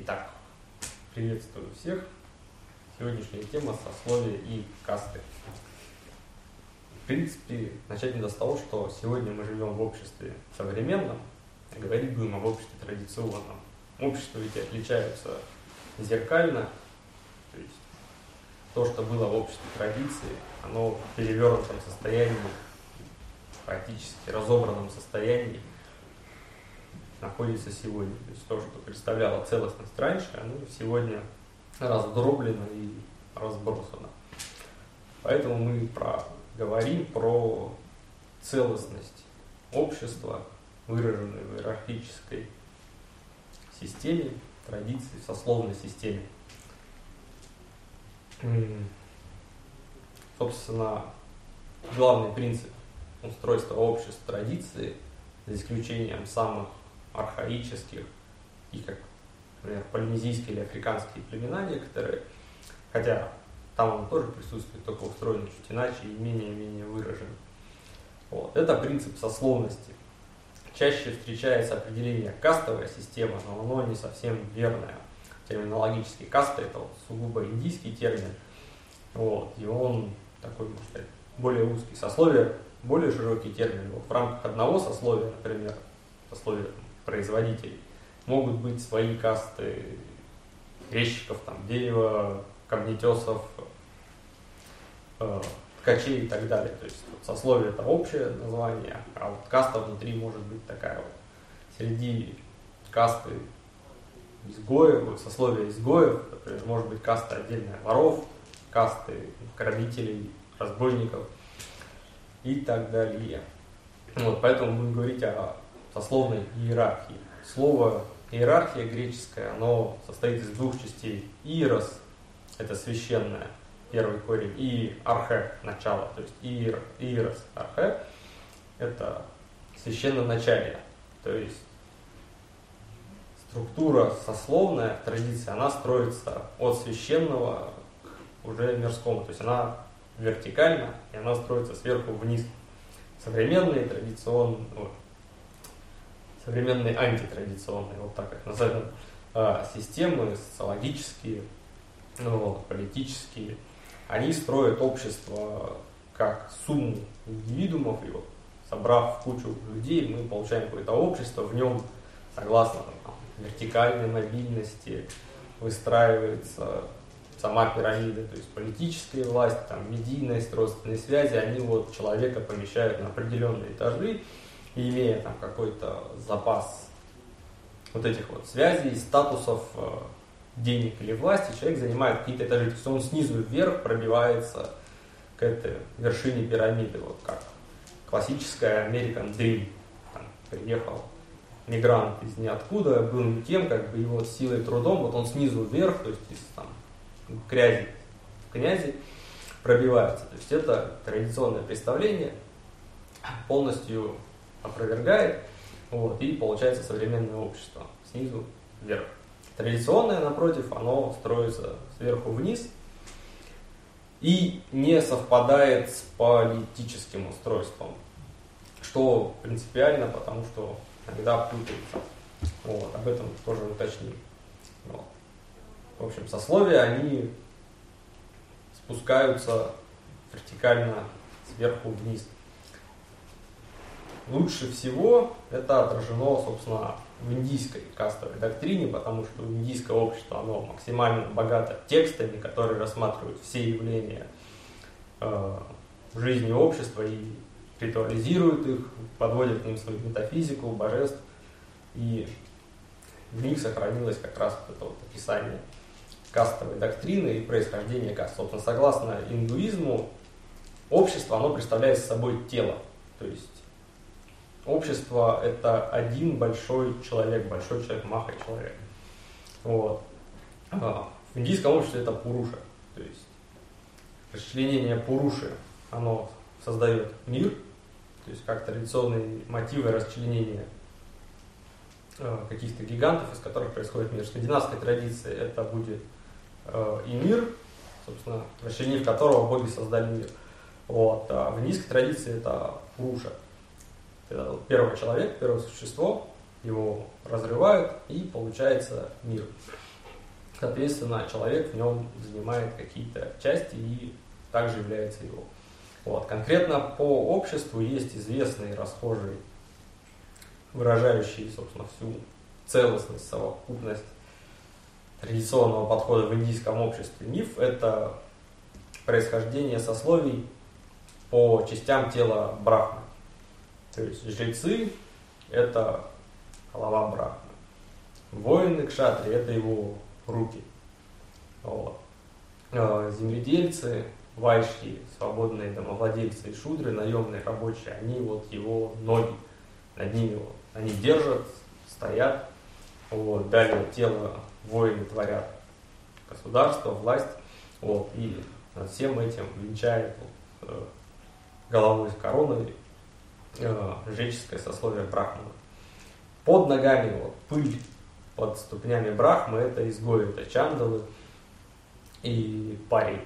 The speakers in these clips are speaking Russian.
Итак, приветствую всех. Сегодняшняя тема — сословия и касты. В принципе, начать надо с того, что сегодня мы живем в обществе современном, а говорить будем об обществе традиционном. Общества ведь отличаются зеркально, то есть то, что было в обществе традиции, оно в перевернутом состоянии, практически разобранном состоянии находится сегодня. То есть то, что представляло целостность раньше, оно сегодня раздроблено и разбросано. Поэтому мы говорим про целостность общества, выраженной в иерархической системе, традиции, сословной системе. Собственно, главный принцип устройства обществ традиции, за исключением самых архаических, и как, например, полинезийские или африканские племена некоторые, хотя там он тоже присутствует, только устроен чуть иначе и менее выражен. Вот. Это принцип сословности. Чаще встречается определение кастовая система, но оно не совсем верное. Терминологически каста — это вот сугубо индийский термин, вот, и он такой, можно сказать, более узкий. Сословие — более широкий термин. Вот в рамках одного сословия, например, сословия производителей, могут быть свои касты резчиков, там, дерева, камнетесов, ткачей и так далее. То есть вот, сословие — это общее название, а вот каста внутри может быть такая вот. Среди касты изгоев, сословия изгоев, например, может быть каста отдельная воров, касты грабителей, разбойников и так далее. Вот, поэтому будем говорить о сословной иерархии. Слово иерархия греческое, оно состоит из двух частей. Иерос — это священное, первый корень, и архе — начало. То есть иерос, архе — это священноначалие. То есть структура сословная, традиция, она строится от священного к уже мирскому. То есть она вертикальна, и она строится сверху вниз. Современные антитрадиционные, вот так их назовем, системы социологические, политические, они строят общество как сумму индивидуумов, и вот, собрав кучу людей, мы получаем какое-то общество, в нем, согласно вертикальной мобильности, выстраивается сама пирамида, то есть политическая власть, медийность, родственные связи, они вот человека помещают на определенные этажи, и имея там какой-то запас вот этих вот связей, статусов, денег или власти, человек занимает какие-то этажи, то есть он снизу вверх пробивается к этой вершине пирамиды, вот как классическая American Dream. Там приехал мигрант из ниоткуда, был никем, как бы его силой и трудом, вот он снизу вверх, то есть из грязи в князи пробивается. То есть это традиционное представление полностью опровергает, вот, и получается современное общество снизу вверх. Традиционное, напротив, оно строится сверху вниз и не совпадает с политическим устройством, что принципиально, потому что иногда путается. Вот, об этом тоже уточним. Вот. В общем, сословия, они спускаются вертикально сверху вниз. Лучше всего это отражено, собственно, в индийской кастовой доктрине, потому что индийское общество, оно максимально богато текстами, которые рассматривают все явления жизни общества и ритуализируют их, подводят к ним свою метафизику, божеств, и в них сохранилось как раз вот это вот описание кастовой доктрины и происхождения каст. Собственно, согласно индуизму, общество, оно представляет собой тело, то есть общество — это один большой человек, маха-человек. Вот. В индийском обществе это пуруша, то есть расчленение пуруши, оно создает мир, то есть как традиционные мотивы расчленения каких-то гигантов, из которых происходит мир. В скандинавской традиции это будет и мир, собственно, расчленив которого боги создали мир. Вот. А в индийской традиции это пуруша. Это первый человек, первое существо, его разрывают, и получается мир. Соответственно, человек в нем занимает какие-то части и также является его. Вот. Конкретно по обществу есть известный, расхожий, выражающий, собственно, всю целостность, совокупность традиционного подхода в индийском обществе миф. Это происхождение сословий по частям тела Брахмы. То есть жрецы – это голова Брахмы. Воины, кшатри – это его руки. Вот. Земледельцы, вайши, свободные домовладельцы и шудры, наемные рабочие, они вот его ноги, над ними вот, они держат, стоят. Вот. Далее тело воины творят государство, власть. Вот. И над всем этим венчает головой с короной жреческое сословие Брахмана. Под ногами вот, пыль, под ступнями Брахмы это изгои, это чандалы и пари.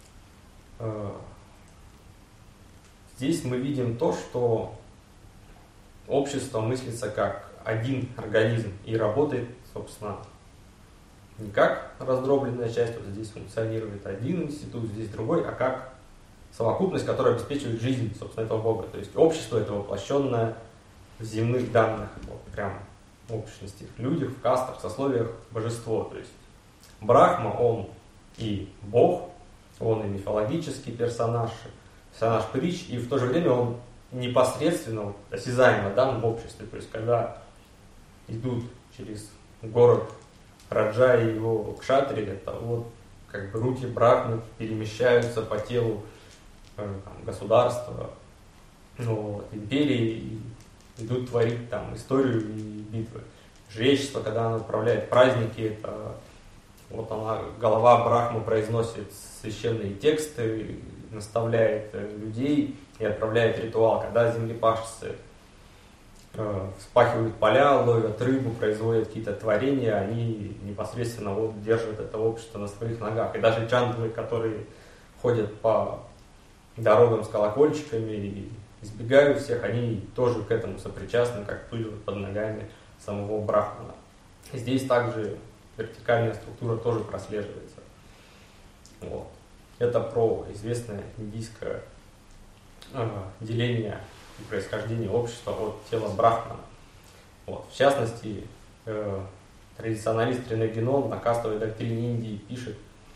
Здесь мы видим то, что общество мыслится как один организм и работает, собственно, не как раздробленная часть, вот здесь функционирует один институт, здесь другой, а как совокупность, которая обеспечивает жизнь, собственно, этого Бога. То есть общество это воплощенное в земных данных, вот, прям в общностях, людях, в кастах, сословиях божество. То есть Брахма, он и Бог, он и мифологический персонаж притч, и в то же время он непосредственно, осязаемо дан в обществе. То есть когда идут через город Раджа и его кшатри, это вот как бы руки Брахмы перемещаются по телу государства, вот, империи, и идут творить там историю и битвы. Жречество, когда оно управляет праздники, это вот она, голова Брахмы произносит священные тексты, наставляет людей и отправляет ритуал. Когда землепашцы вспахивают поля, ловят рыбу, производят какие-то творения, они непосредственно вот держат это общество на своих ногах. И даже чандалы, которые ходят по дорогам с колокольчиками и избегают всех, они тоже к этому сопричастны, как пыль под ногами самого Брахмана. И здесь также вертикальная структура тоже прослеживается. Вот. Это про известное индийское деление и происхождение общества от тела Брахмана. Вот. В частности, традиционалист Рене Генон на кастовой доктрине Индии пишет,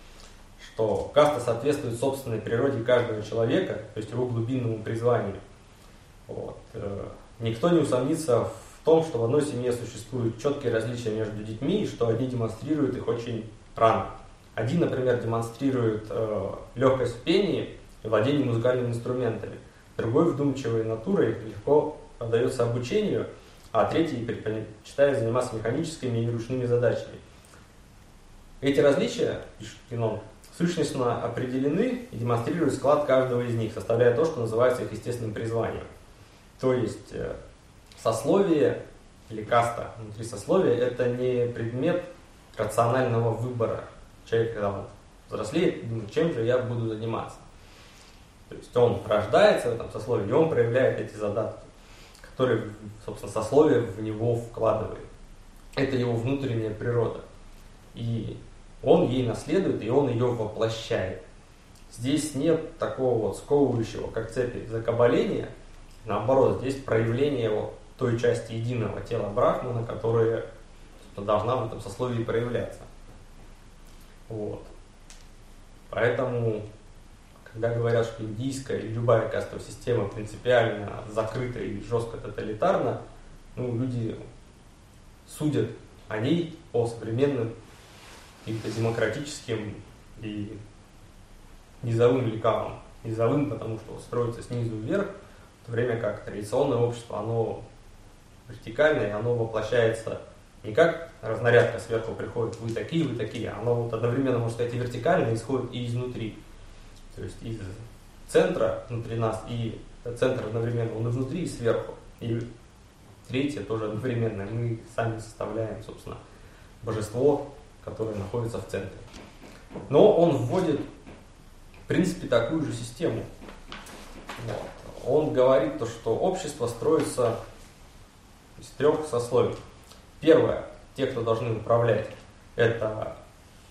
что каста соответствует собственной природе каждого человека, то есть его глубинному призванию. Вот. Никто не усомнится в том, что в одной семье существуют четкие различия между детьми, и что одни демонстрируют их очень рано. Один, например, демонстрирует легкость в пении и владение музыкальными инструментами. Другой, вдумчивой натурой, легко поддается обучению, а третий предпочитает заниматься механическими и ручными задачами. Эти различия, пишет Генон, сущностно определены и демонстрируют склад каждого из них, составляя то, что называется их естественным призванием. То есть сословие или каста внутри сословия – это не предмет рационального выбора. Человек, когда он взрослеет, думает, чем же я буду заниматься. То есть он рождается в этом сословии, и он проявляет эти задатки, которые, собственно, сословие в него вкладывает. Это его внутренняя природа. И он ей наследует, и он ее воплощает. Здесь нет такого вот сковывающего, как цепи, закабаления. Наоборот, здесь проявление вот той части единого тела Брахмана, которая должна в этом сословии проявляться. Вот. Поэтому, когда говорят, что индийская или любая кастовая система принципиально закрыта и жестко тоталитарна, люди судят о ней по современным каким-то демократическим и низовым лекалам. Низовым, потому что строится снизу вверх, в то время как традиционное общество, оно вертикальное, оно воплощается не как разнарядка сверху приходит, вы такие, оно вот одновременно, можно сказать, и вертикально исходит и изнутри. То есть из центра внутри нас, и центр одновременно, он и внутри, и сверху. И третье тоже одновременно. Мы сами составляем, собственно, божество, которое находится в центре. Но он вводит, в принципе, такую же систему. Вот. Он говорит, что общество строится из трех сословий. Первое, те, кто должны управлять, это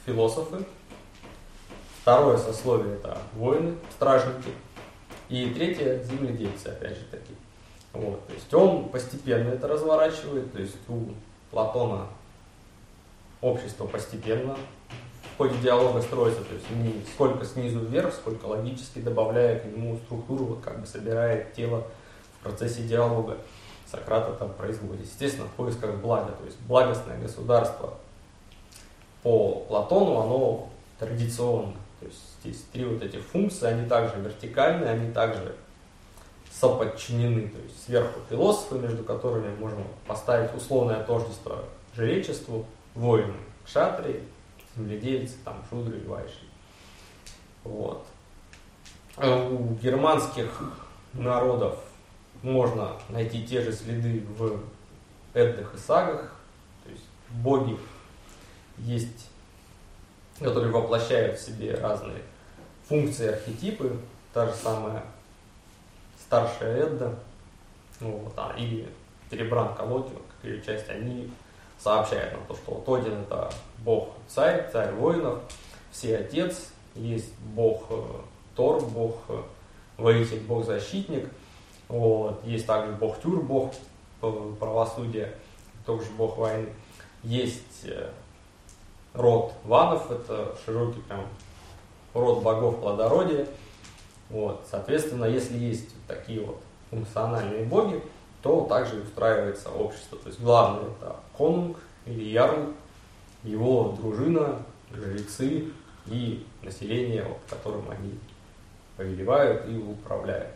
философы. Второе сословие – это воины, стражники. И третье – земледельцы, опять же таки. Вот, то есть он постепенно это разворачивает, то есть у Платона общество постепенно в ходе диалога строится, то есть не сколько снизу вверх, сколько логически добавляя к нему структуру, вот как бы собирает тело в процессе диалога. Сократ это производит. Естественно, в поисках блага, то есть благостное государство по Платону, оно традиционно. То есть здесь три вот эти функции, они также вертикальные, они также соподчинены. То есть сверху философы, между которыми можно поставить условное тождество жречеству, воины, кшатрии, земледельцы, там, шудры и вайши. Вот. У германских народов можно найти те же следы в эддах и сагах. То есть боги есть, которые воплощают в себе разные функции, архетипы. Та же самая старшая Эдда, вот, или Теребран Колодио, как ее часть, они сообщают нам то, что вот Один это бог-царь, царь воинов, всеотец, есть бог Тор, бог воитель, бог-защитник, вот, есть также бог Тюр, бог правосудия, тоже бог войны, есть род ванов, это широкий прям род богов плодородия. Вот, соответственно, если есть такие вот функциональные боги, то также и устраивается общество. То есть главное это конунг или ярл, его дружина, жрецы и население, вот, которым они повелевают и управляют.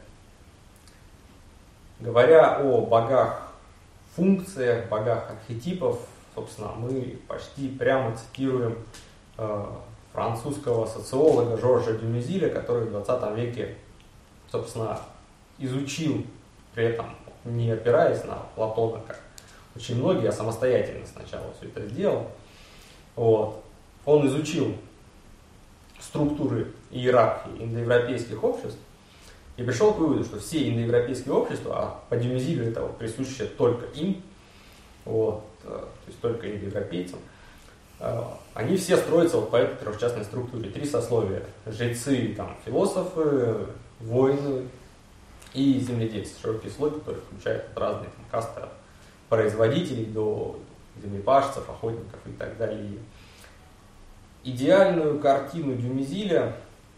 Говоря о богах функциях, богах архетипов, собственно, мы почти прямо цитируем французского социолога Жоржа Дюмюзиля, который в 20 веке, собственно, изучил, при этом не опираясь на Платона, как очень многие, а самостоятельно сначала все это сделал. Вот. Он изучил структуры иерархии индоевропейских обществ и пришел к выводу, что все индоевропейские общества, а по Дюмюзилю это вот присуще только им, вот, то есть только индоевропейцам, они все строятся вот по этой трехчастной структуре. Три сословия: жрецы, там, философы, воины и земледельцы. Широкий слой, который включает разные там касты от производителей до землепашцев, охотников и так далее. Идеальную картину Дюмюзиля,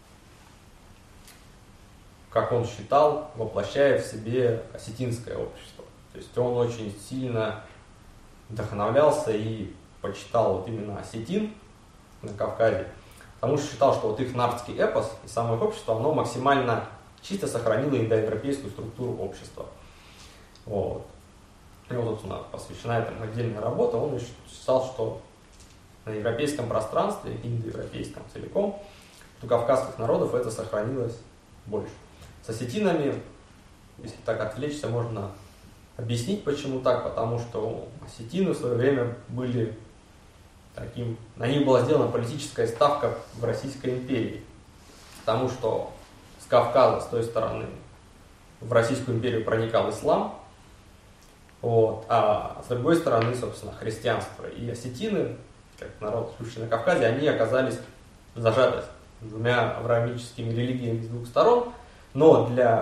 как он считал, воплощает в себе осетинское общество. То есть он очень сильно вдохновлялся и почитал вот именно осетин на Кавказе, потому что считал, что вот их нардский эпос и само их общество, оно максимально чисто сохранило индоевропейскую структуру общества. Вот. И вот, собственно, посвящена этому отдельная работа. Он считал, что на европейском пространстве, индоевропейском целиком, у кавказских народов это сохранилось больше. С осетинами, если так отвлечься, можно объяснить, почему так, потому что осетины в свое время были на них была сделана политическая ставка в Российской империи, потому что с Кавказа, с той стороны, в Российскую империю проникал ислам, вот, а с другой стороны, собственно, христианство. И осетины, как народ, живущий на Кавказе, они оказались зажаты двумя авраамическими религиями с двух сторон, но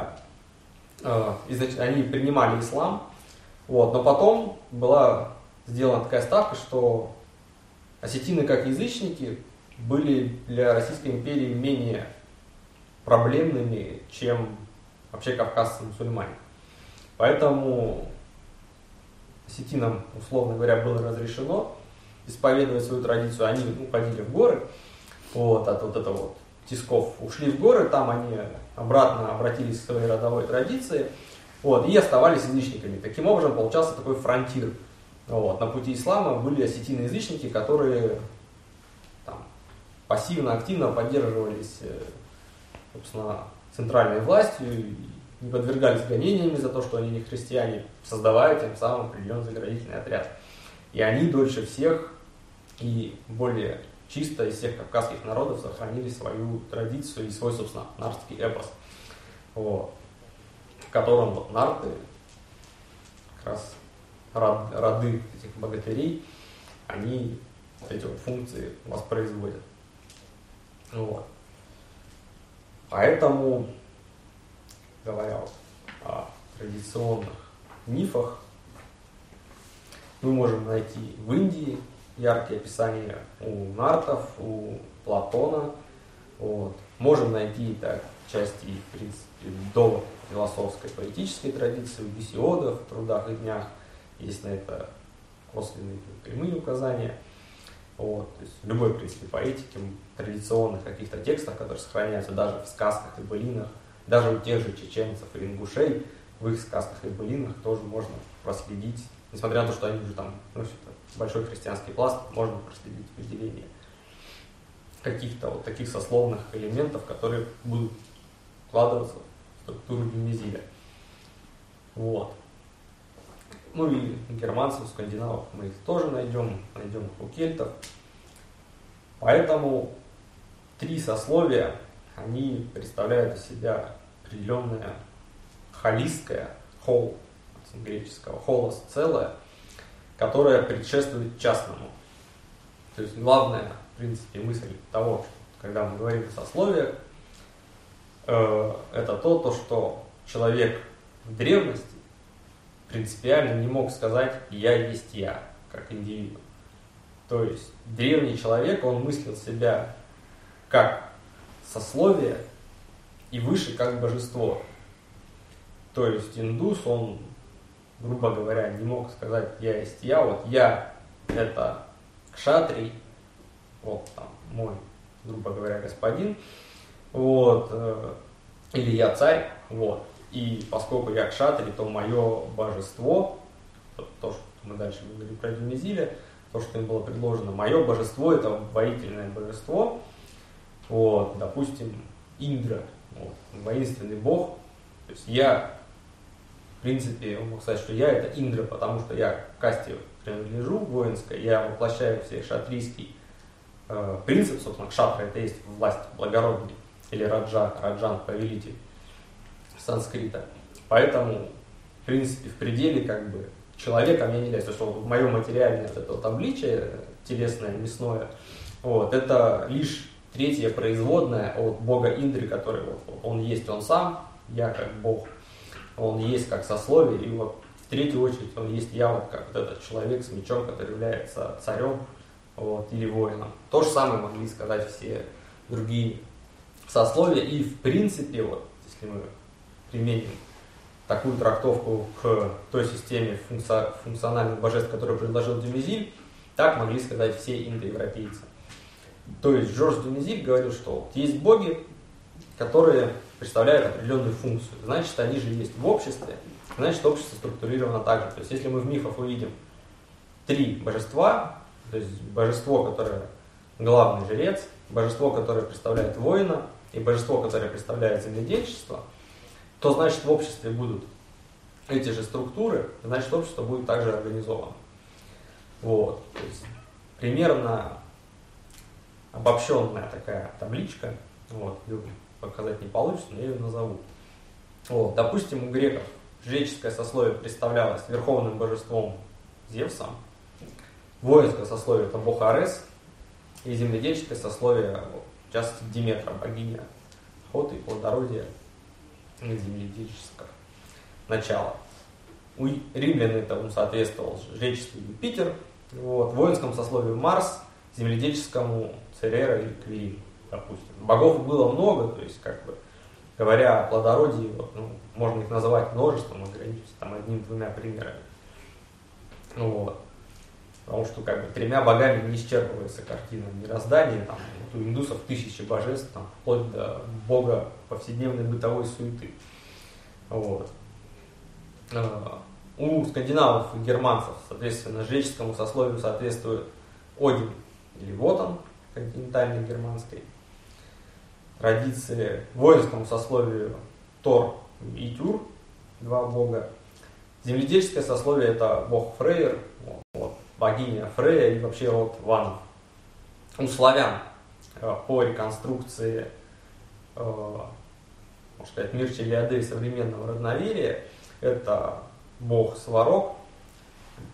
они принимали ислам, вот, но потом была сделана такая ставка, что осетины как язычники были для Российской империи менее проблемными, чем вообще кавказские мусульмане. Поэтому осетинам, условно говоря, было разрешено исповедовать свою традицию. Они уходили в горы, вот, от вот этого вот тисков ушли в горы, там они обратно обратились к своей родовой традиции, вот, и оставались язычниками. Таким образом получался такой фронтир. Вот. На пути ислама были осетины-язычники, которые там пассивно-активно поддерживались, собственно, центральной властью, и не подвергались гонениями за то, что они не христиане, создавая тем самым определенный заградительный отряд. И они дольше всех и более чисто из всех кавказских народов сохранили свою традицию и свой, собственно, нардский эпос, вот, в котором вот нарты, как раз роды этих богатырей, они эти вот функции воспроизводят. Вот. Поэтому, говоря вот о традиционных мифах, мы можем найти в Индии яркие описания у нартов, у Платона. Вот. Можем найти так части, в принципе, до философской политической традиции, у Гесиода в «Трудах и днях». Есть на это косвенные прямые указания. Вот. То есть в любой, в принципе, поэтике, традиционных каких-то текстах, которые сохраняются даже в сказках и былинах, даже у тех же чеченцев и ингушей, в их сказках и былинах тоже можно проследить, несмотря на то, что они уже там носят большой христианский пласт, можно проследить выделение каких-то вот таких сословных элементов, которые будут вкладываться в структуру Дюмезиля. Вот. Ну и германцев, скандинавов мы их тоже найдем их у кельтов. Поэтому три сословия, они представляют из себя определенное холистское, хол, от греческого холос, целое, которое предшествует частному. То есть главная, в принципе, мысль того, что когда мы говорим о сословиях, это то, что человек в древности принципиально не мог сказать «я есть я», как индивидуум. То есть древний человек, он мыслил себя как сословие и выше как божество. То есть индус, он, грубо говоря, не мог сказать «я есть я», вот я это кшатрий, вот там мой, грубо говоря, господин, вот, или я царь, вот. И поскольку я кшатрий, то мое божество, то, что мы дальше говорим про Дюмезиля, то, что им было предложено, мое божество, это воительное божество, вот, допустим, Индра, вот, воинственный бог, то есть я, в принципе, он мог сказать, что я это Индра, потому что я к касте принадлежу воинской, я воплощаю все шатрийский принцип, собственно, кшатра это есть власть благородный, или раджан, повелитель санскрита. Поэтому, в принципе, в пределе как бы человеком я не являюсь. То, что вот мое материальное вот это вот обличие, телесное, мясное, вот, это лишь третье производное от бога Индры, который вот, он есть он сам, я как бог, он есть как сословие, и вот в третью очередь он есть я вот как вот этот человек с мечом, который является царем, вот, или воином. То же самое могли сказать все другие сословия, и в принципе, вот, если мы применим такую трактовку к той системе функциональных божеств, которую предложил Дюмезиль, так могли сказать все индоевропейцы. То есть Жорж Дюмезиль говорил, что вот есть боги, которые представляют определенную функцию. Значит, они же есть в обществе, значит, общество структурировано так же. То есть если мы в мифах увидим три божества, то есть божество, которое главный жрец, божество, которое представляет воина, и божество, которое представляет земледельчество, то значит в обществе будут эти же структуры, значит общество будет также организовано. Вот. То есть примерно обобщенная такая табличка, вот, ее показать не получится, но я ее назову. Вот. Допустим, у греков жреческое сословие представлялось верховным божеством Зевсом, воинское сословие это бог Арес, и земледельческое сословие, в частности, Диметра, богиня охоты и плодородия, земледельческого начала. У римлян этому соответствовал жреческий Юпитер, вот, в воинском сословию Марс, земледельческому Церера или Квирин, допустим. Богов было много, то есть, как бы, говоря о плодородии, вот, ну, можно их называть множеством, ограничиться там одним-двумя примерами. Ну, вот. Потому что как бы тремя богами не исчерпывается картина мироздания. Там, вот у индусов тысячи божеств, там, вплоть до бога повседневной бытовой суеты. Вот. У скандинавов и германцев, соответственно, жреческому сословию соответствует Один или Вотан, континентальной германской традиции, воинскому сословию Тор и Тюр, два бога. Земледельческое сословие это бог Фрейр, вот, богиня Фрея и вообще род Ванов. У славян по реконструкции, можно сказать, мир Челиады современного родноверия, это бог Сварог,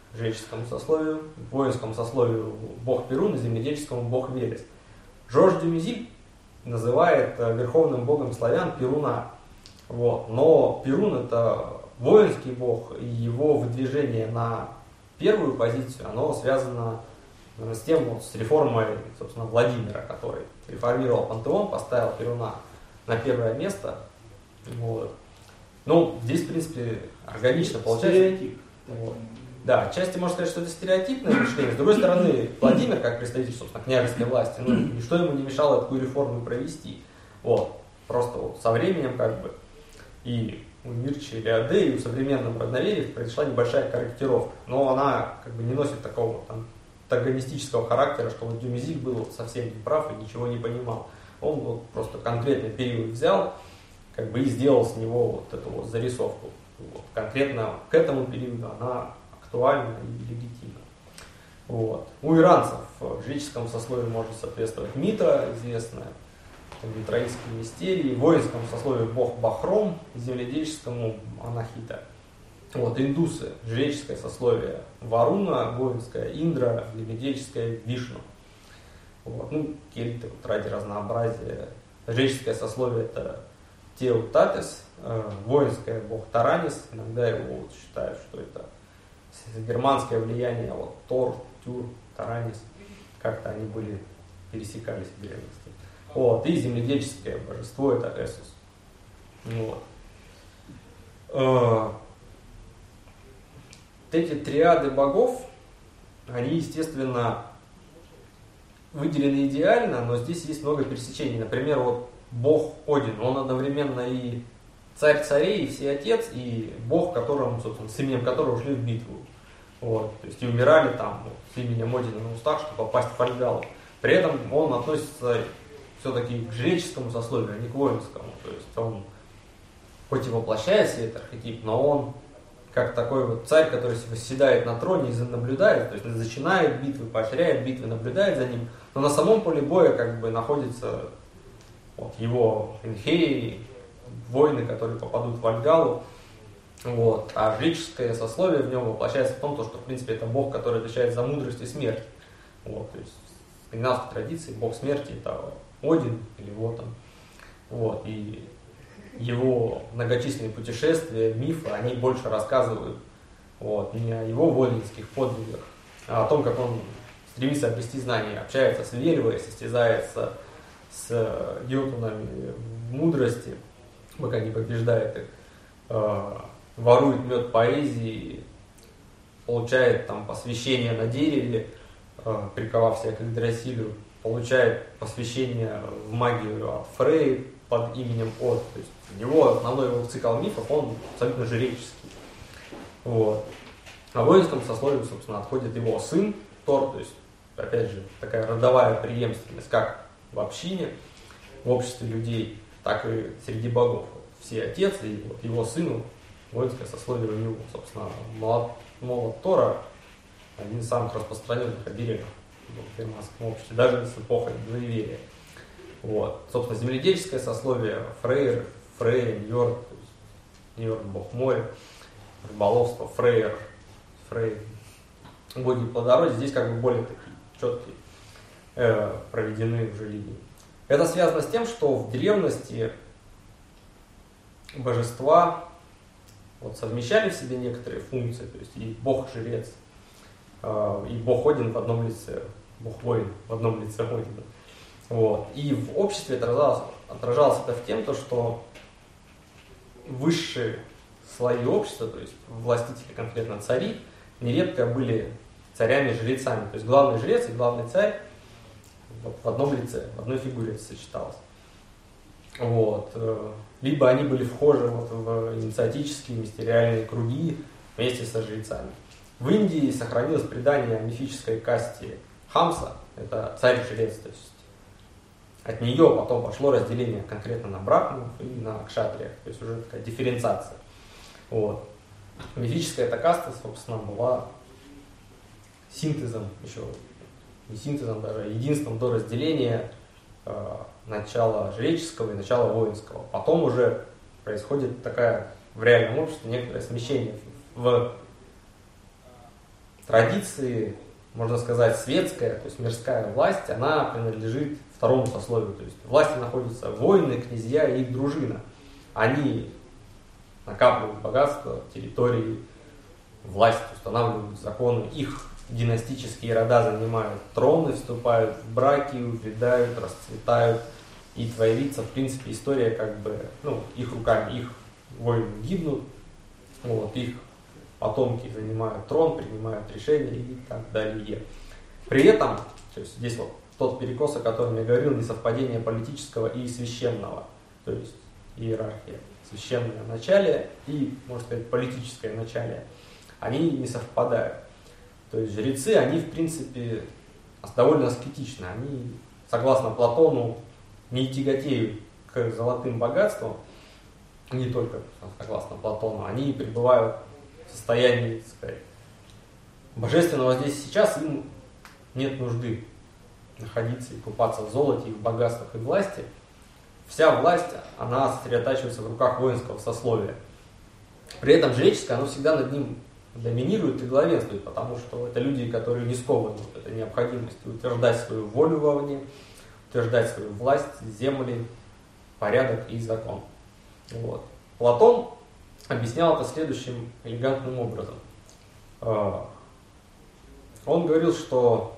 жреческому сословию, воинскому сословию бог Перун и земледельческому бог Велес. Жорж Дюмизиль называет верховным богом славян Перуна. Вот. Но Перун это воинский бог, и его выдвижение на первую позицию, оно связано с тем, вот, с реформой, собственно, Владимира, который реформировал пантеон, поставил Перуна на первое место. Вот. Ну, здесь, в принципе, органично получается. Стереотип. Вот. Да, отчасти можно сказать, что это стереотипное мышление. С другой стороны, Владимир, как представитель, собственно, княжеской власти, ну, ничто ему не мешало такую реформу провести. Вот. Просто вот со временем, как бы, и у Мирча или Аде, и у современного Родноверия произошла небольшая корректировка. Но она, как бы, не носит такого там антагонистического характера, что вот Дюмизиль был совсем не прав и ничего не понимал. Он вот просто конкретный период взял, как бы, и сделал с него вот эту вот зарисовку. Вот. Конкретно к этому периоду она актуальна и легитимна. Вот. У иранцев в жреческом сословии может соответствовать Митра, известная, митраистские мистерии, в воинском сословии бог Бахром, земледельческому Анахита. Вот. Индусы, жреческое сословие Варуна, воинское Индра, земледельческое Вишну. Вот. Ну, кельты, вот, ради разнообразия. Жреческое сословие это Теутатес, воинское бог Таранис, иногда его вот считают, что это германское влияние, вот Тор, Тюр, Таранис, как-то они были, пересекались в древности. Вот, и земледельческое божество это Эсус. Вот. Эти триады богов, они, естественно, выделены идеально, но здесь есть много пересечений. Например, вот бог Один, он одновременно и царь царей, и всеотец, и бог, которому, собственно, с именем которого ушли в битву. Вот, то есть и умирали там вот, с именем Одина на устах, чтобы попасть в Вальгаллу. При этом он относится все-таки к жреческому сословию, а не к воинскому. То есть он хоть и воплощает себе этот архетип, но он как такой вот царь, который восседает на троне и наблюдает, то есть начинает битвы, поощряет битвы, наблюдает за ним, но на самом поле боя как бы находится вот, его инхеи, воины, которые попадут в Вальгаллу. Вот. А жреческое сословие в нем воплощается в том, что в принципе это бог, который отвечает за мудрость и смерть. Вот. То есть в скандинавской традиции бог смерти это Один или Вотан. Вот. И его многочисленные путешествия, мифы, они больше рассказывают вот, не о его воинских подвигах, а о том, как он стремится обрести знания, общается с Вельвой, состязается с йотунами в мудрости, пока не побеждает их, ворует мед поэзии, получает там посвящение на дереве, приковав себя к Игдрасилю, получает посвящение в магию от Фрей под именем Од. То есть его основной его цикл мифов, он абсолютно жреческий. Вот. А в воинском сословии, собственно, отходит его сын Тор, то есть, опять же, такая родовая преемственность, как в общине, в обществе людей, так и среди богов. Все отец и вот его сыну, воинское сословие у него, собственно, молот Тора, один из самых распространенных оберегов в германском обществе, даже с эпохой Двоеверия. Вот. Собственно, земледельческое сословие, Фрейр, Фрей, Ньорд, Ньорд бог моря, рыболовство, Фрейр, Фрей, боги плодородия, здесь как бы более такие четкие проведены уже линии. Это связано с тем, что в древности божества вот, совмещали в себе некоторые функции, то есть и бог-жрец, и бог Один в одном лице, бог-воин в одном лице Одина. Вот. И в обществе отражалось это в тем, что высшие слои общества, то есть властители, конкретно цари, нередко были царями-жрецами. То есть главный жрец и главный царь вот, в одном лице, в одной фигуре сочеталось. Вот. Либо они были вхожи вот в инициатические мистериальные круги вместе со жрецами. В Индии сохранилось предание о мифической касте Хамса, это царь-жрец, то есть от нее потом пошло разделение конкретно на брахманов и на кшатриях, то есть уже такая дифференциация. Вот. Мифическая эта каста, собственно, была синтезом, еще не синтезом даже, а единством до разделения начала жреческого и начала воинского. Потом уже происходит такая в реальном обществе некоторое смещение в традиции, можно сказать, светская, то есть мирская власть, она принадлежит второму сословию. То есть в власти находятся воины, князья и их дружина. Они накапливают богатство, территории, власть, устанавливают законы, их династические рода занимают троны, вступают в браки, увядают, расцветают. И творится, в принципе, история их руками, их воины гибнут, их потомки занимают трон, принимают решения и так далее. При этом, то есть здесь тот перекос, о котором я говорил, несовпадение политического и священного, то есть иерархия, священное начале и, можно сказать, политическое начале, они не совпадают. То есть жрецы, они, в принципе, довольно аскетичны, они, согласно Платону, не тяготеют к золотым богатствам, не только согласно Платону, они пребывают в состоянии, так сказать, божественного здесь и сейчас, им нет нужды находиться и купаться в золоте, и в богатствах и власти. Вся власть, она сосредотачивается в руках воинского сословия. При этом жреческое, оно всегда над ним доминирует и главенствует, потому что это люди, которые не скованы этой необходимостью утверждать свою волю вовне, утверждать свою власть, земли, порядок и закон. Платон объяснял это следующим элегантным образом. Он говорил, что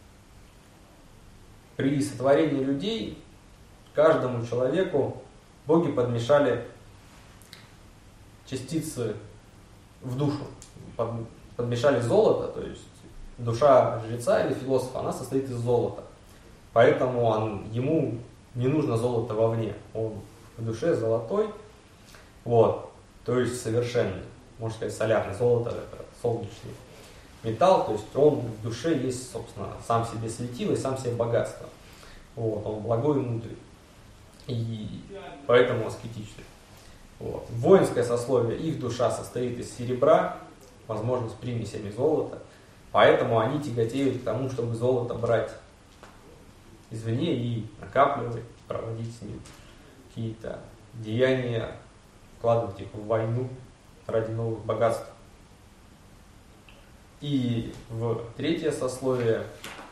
при сотворении людей каждому человеку боги подмешали частицы в душу, подмешали золото, то есть душа жреца или философа, она состоит из золота. Поэтому ему не нужно золото вовне, он в душе золотой, то есть совершенный, можно сказать, солярный. Золото – это солнечный металл, то есть он в душе есть, собственно, сам себе светило и сам себе богатство. Он благой и мудрый, и поэтому аскетичный. Воинское сословие, их душа состоит из серебра, возможно, с примесями золота, поэтому они тяготеют к тому, чтобы золото брать извне и накапливать, проводить с ним какие-то деяния, вкладывать их в войну ради новых богатств. И в третье сословие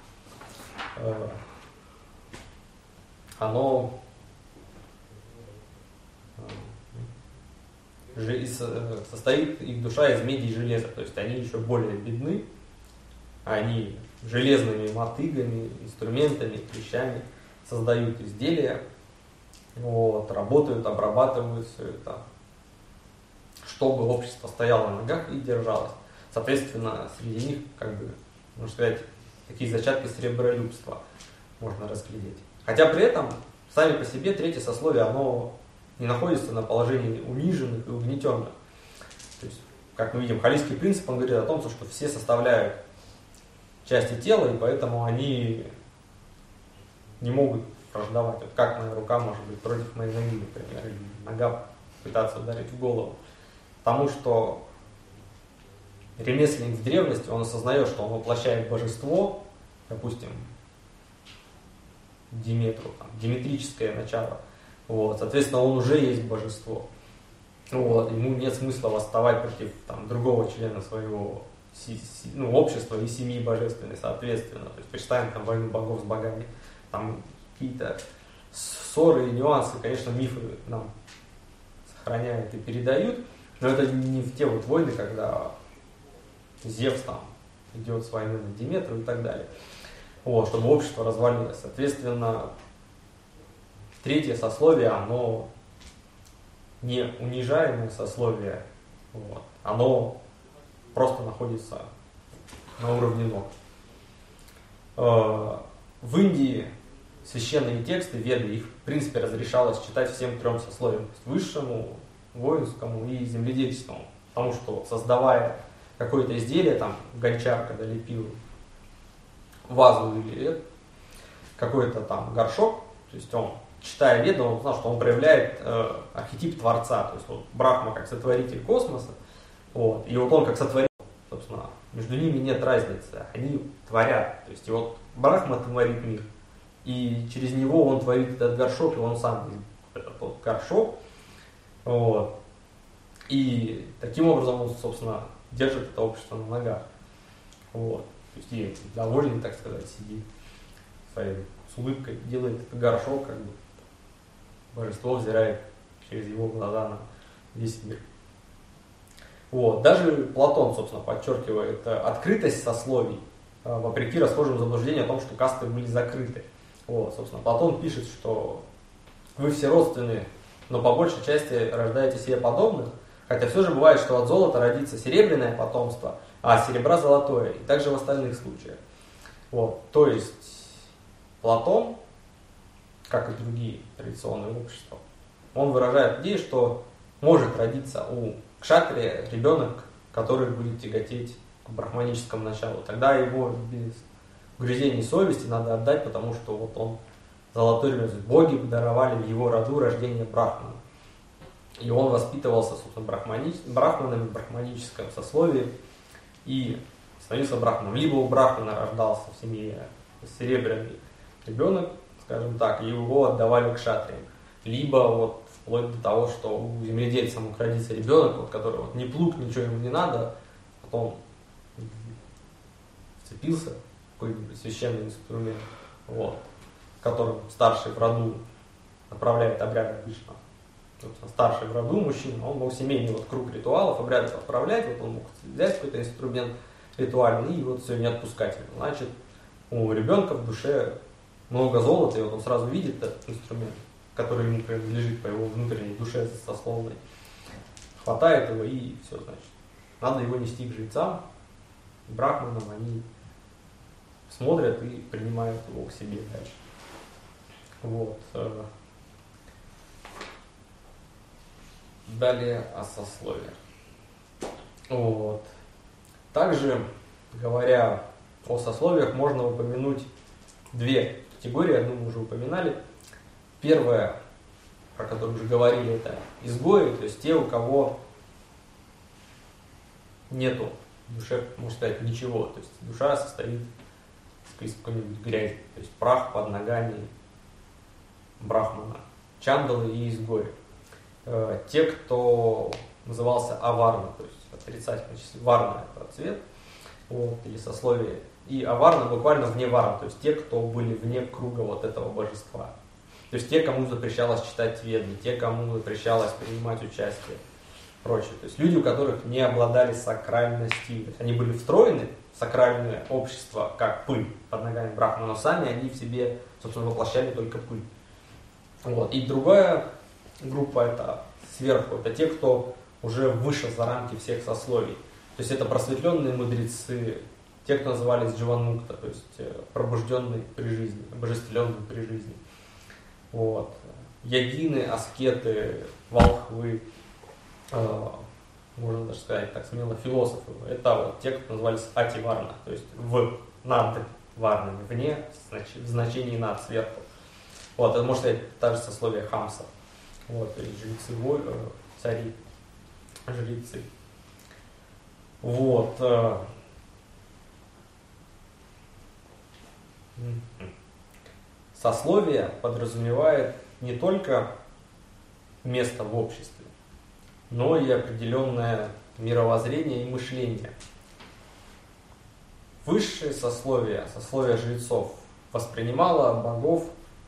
оно состоит их душа из меди и железа, то есть они еще более бедны, они железными мотыгами, инструментами, клещами создают изделия, работают, обрабатывают все это, чтобы общество стояло на ногах и держалось. Соответственно, среди них, можно сказать, такие зачатки сребролюбства можно разглядеть. Хотя при этом, сами по себе, третье сословие, оно не находится на положении униженных и угнетенных. То есть, как мы видим, халлийский принцип, он говорит о том, что все составляют части тела, и поэтому они не могут враждовать. Как моя рука может быть против моей ноги, например, или нога пытаться ударить в голову. Потому что ремесленник в древности, он осознает, что он воплощает божество, допустим, Диметру, диметрическое начало. Соответственно, он уже есть божество. Ему нет смысла восставать против другого члена своего общества и семьи божественной, соответственно. То есть представим войну богов с богами. Там какие-то ссоры и нюансы, конечно, мифы нам сохраняют и передают, но это не в те войны, когда Зевс идет с войной на Диметру и так далее. Чтобы общество развалилось. Соответственно, третье сословие, оно не унижаемое сословие, оно просто находится на уровне ног. В Индии священные тексты, веды, их в принципе разрешалось читать всем трем сословиям: высшему, воинскому и земледельческому. Потому что, создавая какое-то изделие, гончар, когда лепил вазу или какой-то горшок, то есть он, читая веды, он знал, что он проявляет архетип Творца, то есть Брахма как сотворитель космоса, и он как сотворитель, собственно, между ними нет разницы, они творят, то есть Брахма творит мир, и через него он творит этот горшок, и он сам этот горшок, и таким образом он, собственно, держит это общество на ногах. Вот. То есть и довольный, так сказать, сидит своей, с улыбкой, делает это горшок, как бы божество взирает через его глаза на весь мир. Вот. Даже Платон, собственно, подчеркивает открытость сословий, вопреки расхожему заблуждению о том, что касты были закрыты. Вот. Собственно, Платон пишет, что вы все родственны, но по большей части рождаете себе подобных, хотя все же бывает, что от золота родится серебряное потомство, а от серебра золотое, и также в остальных случаях. Вот. То есть Платон, как и другие традиционные общества, он выражает идею, что может родиться у кшатрия ребенок, который будет тяготеть к брахманическому началу. Тогда его без угрызений совести надо отдать, потому что вот он золотой ребенок. Боги даровали в его роду рождение брахмана. И он воспитывался, собственно, брахманами в брахманическом сословии и становился брахманом. Либо у брахмана рождался в семье серебряный ребенок, скажем так, и его отдавали к кшатриям. Либо вот вплоть до того, что у земледельца мог родиться ребенок, вот, который вот, ни плуг, ничего ему не надо, потом вцепился в какой-нибудь священный инструмент, вот, которым старший в роду отправляет обряд обычно. Старший в роду мужчина, он мог семейный вот круг ритуалов, обрядов отправлять, вот он мог взять какой-то инструмент ритуальный и вот все не отпускать его. Значит, у ребенка в душе много золота, и вот он сразу видит этот инструмент, который ему принадлежит по его внутренней душе сословной, хватает его и все, значит. Надо его нести к жрецам, брахманам, они смотрят и принимают его к себе дальше. Вот. Далее о сословиях. Вот. Также, говоря о сословиях, можно упомянуть две категории, одну мы уже упоминали. Первая, про которую уже говорили, это изгои, то есть те, у кого нету в душе, можно сказать, ничего. То есть душа состоит из какой-нибудь грязи, то есть прах под ногами брахмана, чандалы и изгои. Те, кто назывался аварна, то есть отрицательно, варна это цвет, вот, или сословие, и аварна буквально вне варна, то есть те, кто были вне круга вот этого божества. То есть те, кому запрещалось читать веды, те, кому запрещалось принимать участие, прочее. То есть люди, у которых не обладали сакральностью, то есть они были встроены в сакральное общество, как пыль под ногами брахмана, но сами они в себе, собственно, воплощали только пыль. Вот. И другая группа это сверху, это те, кто уже выше за рамки всех сословий. То есть это просветленные мудрецы, те, кто назывались дживанмукта, то есть пробужденные при жизни, обожествленные при жизни. Вот. Ягины, аскеты, волхвы, можно даже сказать так смело, философы. Это вот те, кто назывались ативарна, то есть над варнами, вне, в значении над, сверху. Вот, это можно сказать та же сословие хамса. Вот, то есть жрецы, цари, жрецы. Вот. Сословие подразумевает не только место в обществе, но и определенное мировоззрение и мышление. Высшее сословие, сословие жрецов, воспринимало богов,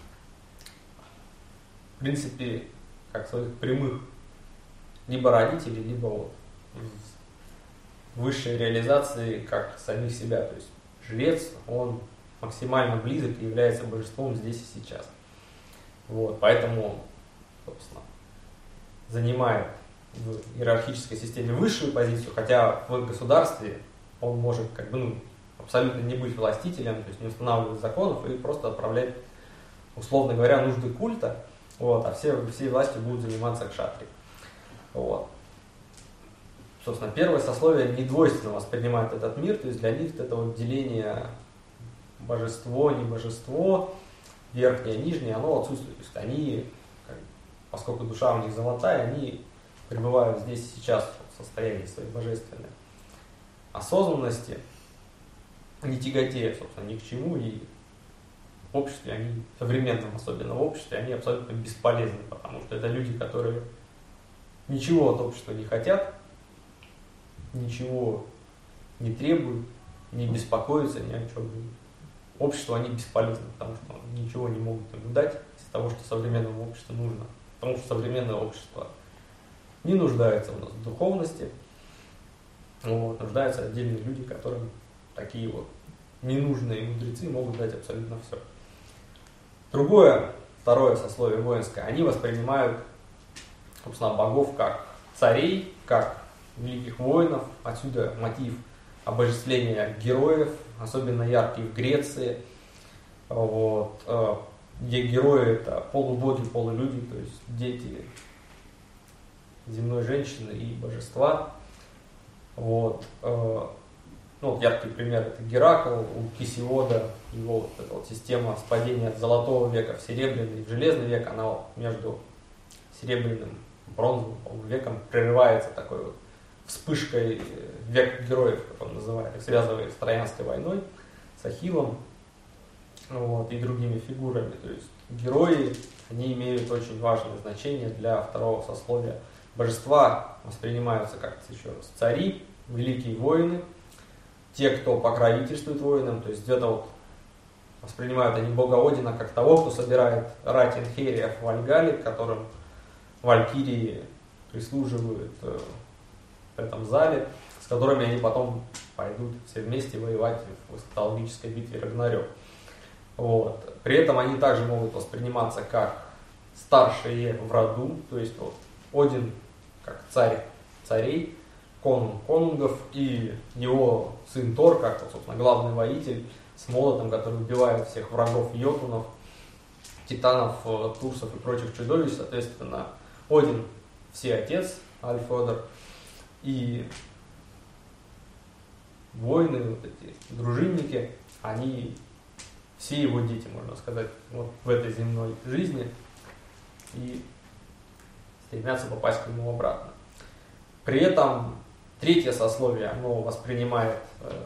в принципе, как своих прямых либо родителей, либо вот высшей реализации как самих себя. То есть жрец, он максимально близок и является божеством здесь и сейчас. Вот, поэтому он, собственно, занимает в иерархической системе высшую позицию, хотя в государстве он может как бы, абсолютно не быть властителем, то есть не устанавливать законов и просто отправлять, условно говоря, нужды культа, вот, а всей властью будут заниматься кшатри. Вот. Собственно, первое сословие недвойственно воспринимает этот мир, то есть для них это вот деление божество, не божество, верхнее, нижнее, оно отсутствует. То есть они, поскольку душа у них золотая, они пребывают здесь и сейчас в состоянии своей божественной осознанности, не тяготея, собственно, ни к чему, и в обществе они, в современном особенно в обществе, они абсолютно бесполезны, потому что это люди, которые ничего от общества не хотят, ничего не требуют, не беспокоиться ни о чем. Обществу они бесполезны, потому что ничего не могут им дать из того, что современному обществу нужно. Потому что современное общество не нуждается у нас в духовности, вот, нуждаются отдельные люди, которым такие вот ненужные мудрецы могут дать абсолютно все. Второе сословие воинское, они воспринимают, собственно, богов как царей, как великих воинов. Отсюда мотив обожествления героев, особенно яркий в Греции, вот, где герои это полубоги, полулюди, то есть дети земной женщины и божества. Вот. Ну, яркий пример это Геракл, у Гесиода, его вот эта вот система с падения от золотого века в серебряный, в железный век, она между серебряным и бронзовым веком прерывается такой вот вспышкой век героев, как он называет, их связывает с Троянской войной, с Ахиллом, вот, и другими фигурами. То есть герои, они имеют очень важное значение для второго сословия. Божества воспринимаются как еще раз цари, великие воины, те, кто покровительствует воинам, то есть где-то вот воспринимают они бога Одина как того, кто собирает рать инхериев в Вальгале, которым валькирии прислуживают в этом зале, с которыми они потом пойдут все вместе воевать в эсхатологической битве Рагнарёк. Вот. При этом они также могут восприниматься как старшие в роду, то есть вот, Один как царь царей, конунг конунгов, и его сын Тор, как, вот, собственно, главный воитель с молотом, который убивает всех врагов йотунов, титанов, турсов и прочих чудовищ. Соответственно, Один всеотец, Альфодор, и воины, вот эти дружинники, они все его дети, можно сказать, вот в этой земной жизни, и стремятся попасть к нему обратно. При этом третье сословие, оно воспринимает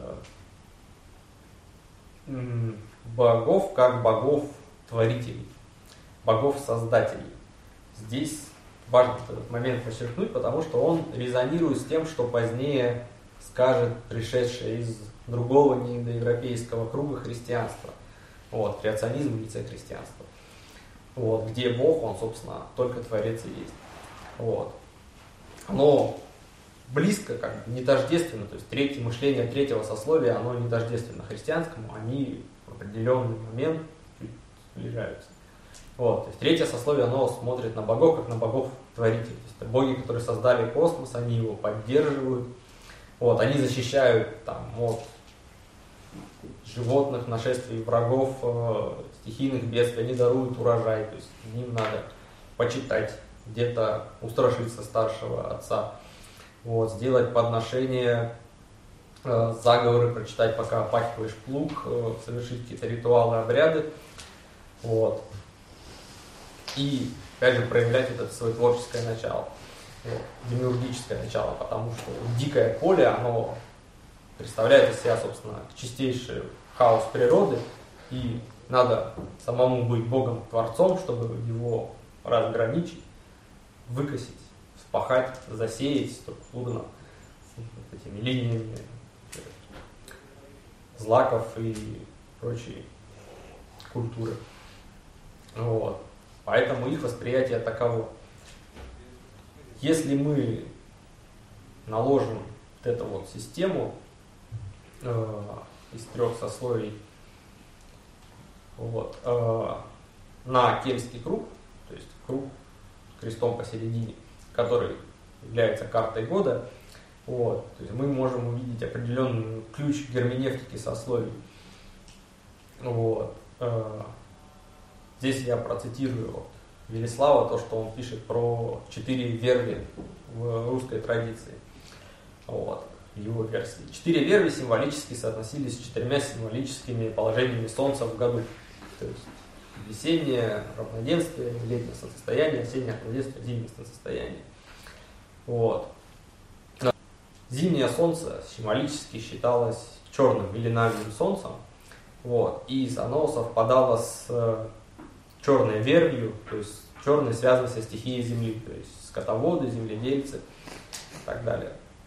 богов как богов-творителей, богов-создателей. Здесь важно этот момент подчеркнуть, потому что он резонирует с тем, что позднее скажет пришедшее из другого неиндоевропейского круга христианства. Вот, креационизм в лице христианства. Вот, где Бог, он, собственно, только Творец и есть. Вот. Оно близко, как бы, не тождественно, то есть мышление третьего сословия, оно не тождественно христианскому, они в определенный момент сближаются. Вот, то есть третье сословие, оно смотрит на богов, как на богов-творителей. То есть это боги, которые создали космос, они его поддерживают, вот, они защищают там, от животных, нашествий врагов, стихийных бедствий, они даруют урожай, то есть им надо почитать, где-то устрашиться старшего отца, вот, сделать подношение, заговоры прочитать, пока опахиваешь плуг, совершить какие-то ритуалы, обряды, вот. И, опять же, проявлять это свое творческое начало, вот, демиургическое начало, потому что дикое поле, оно представляет из себя, собственно, чистейший хаос природы, и надо самому быть Богом-творцом, чтобы его разграничить, выкосить, вспахать, засеять структурно этими линиями злаков и прочие культуры. Вот. Поэтому их восприятие таково. Если мы наложим вот эту вот систему из трех сословий вот, на кельтский круг, то есть круг с крестом посередине, который является картой года, вот, то есть мы можем увидеть определенный ключ герменевтики сословий. Вот. Здесь я процитирую вот Велислава, то, что он пишет про 4 верви в русской традиции. Вот, в его версии. 4 верви символически соотносились с 4 символическими положениями Солнца в году. То есть весеннее равноденствие, летнее солнцестояние, осеннее равноденствие, зимнее солнцестояние. Вот. Зимнее солнце символически считалось черным или навьим солнцем. Вот, и оно совпадало с черной вервью, то есть черной связанной со стихией земли, то есть скотоводы, земледельцы и так далее.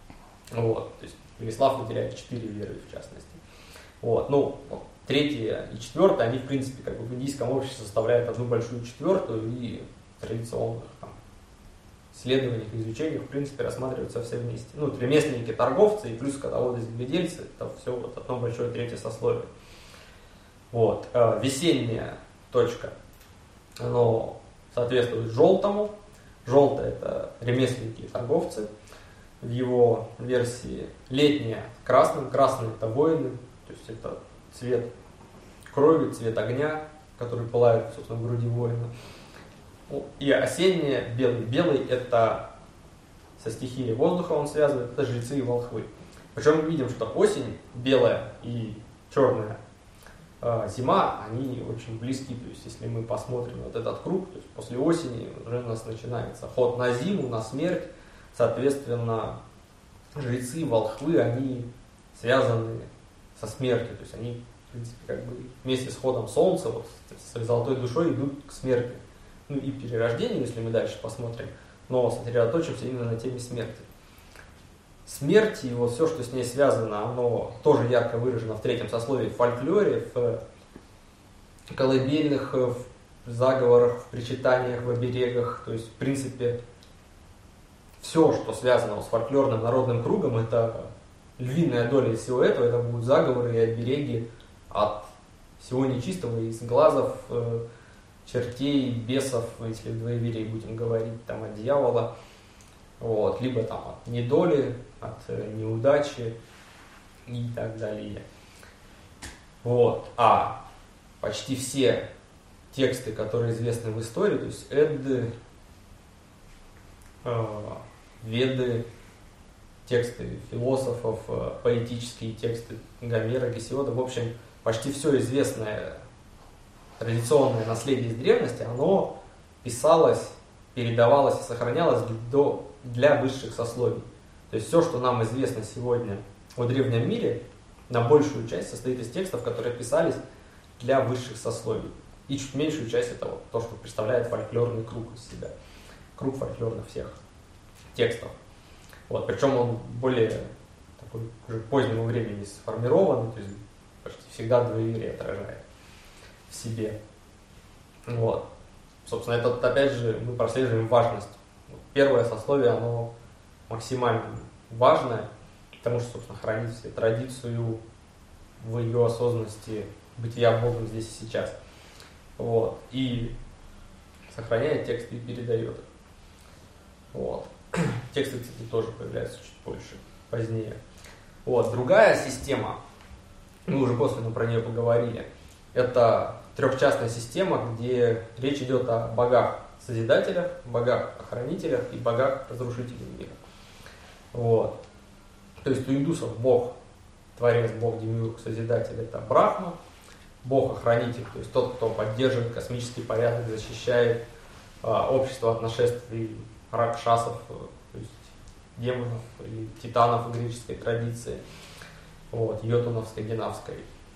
Вот, то есть Велислав выделяет 4 веры, в частности. Вот, ну, вот, третья и четвертая, они, в принципе, как бы в индийском обществе составляют одну большую четвертую, и в традиционных там исследованиях, изучениях, в принципе, рассматриваются все вместе. Ну, ремесленники, торговцы и плюс скотоводы, земледельцы, это все вот одно большое третье сословие. Вот, весенняя точка, оно соответствует желтому. Желтое – это ремесленники и торговцы. В его версии летняя – красным. Красный – это воины, то есть это цвет крови, цвет огня, который пылает, собственно, в груди воина. И осенняя – белый. Белый – это со стихией воздуха он связывает, это жрецы и волхвы. Причем мы видим, что осень, белая и черная зима, они очень близки. То есть, если мы посмотрим вот этот круг, то есть после осени уже у нас начинается ход на зиму, на смерть. Соответственно, жрецы, волхвы, они связаны со смертью. То есть, они, в принципе, как бы вместе с ходом солнца, вот, с золотой душой идут к смерти. Ну и перерождению, если мы дальше посмотрим, но сосредоточимся именно на теме смерти. Смерть и вот все, что с ней связано, оно тоже ярко выражено в третьем сословии в фольклоре, в колыбельных, в заговорах, в причитаниях, в оберегах. То есть, в принципе, все, что связано с фольклорным народным кругом, это львиная доля из всего этого, это будут заговоры и обереги от всего нечистого, из глазов, чертей, бесов, если в двоеверии будем говорить, там, от дьявола. Вот, либо там от недоли, от неудачи и так далее. Вот. А почти все тексты, которые известны в истории, то есть Эдды, Веды, тексты философов, поэтические тексты Гомера, Гесиода, в общем, почти все известное традиционное наследие из древности, оно писалось, передавалось и сохранялось для высших сословий. То есть все, что нам известно сегодня о древнем мире, на большую часть состоит из текстов, которые писались для высших сословий. И чуть меньшую часть это вот то, что представляет фольклорный круг из себя. Круг фольклорных всех текстов. Вот, причем он более такой уже позднего времени сформированный, то есть почти всегда двоеверие отражает в себе. Вот. Собственно, это опять же мы прослеживаем важность. Первое сословие, оно максимально важное, потому что, собственно, хранит себе традицию в ее осознанности бытия Богом здесь и сейчас. Вот. И сохраняет тексты и передает их. Вот. Тексты, кстати, тоже появляются чуть больше, позднее. Вот. Другая система, мы уже косвенно про нее поговорили, это трехчастная система, где речь идет о богах-созидателях, богах-охранителях и богах-разрушителях мира. Вот. То есть у индусов бог, творец, бог, демиург, созидатель – это Брахма, бог-охранитель, то есть тот, кто поддерживает космический порядок, защищает общество от нашествий ракшасов, то есть демонов или титанов в греческой традиции, вот, йотуновской, генавской.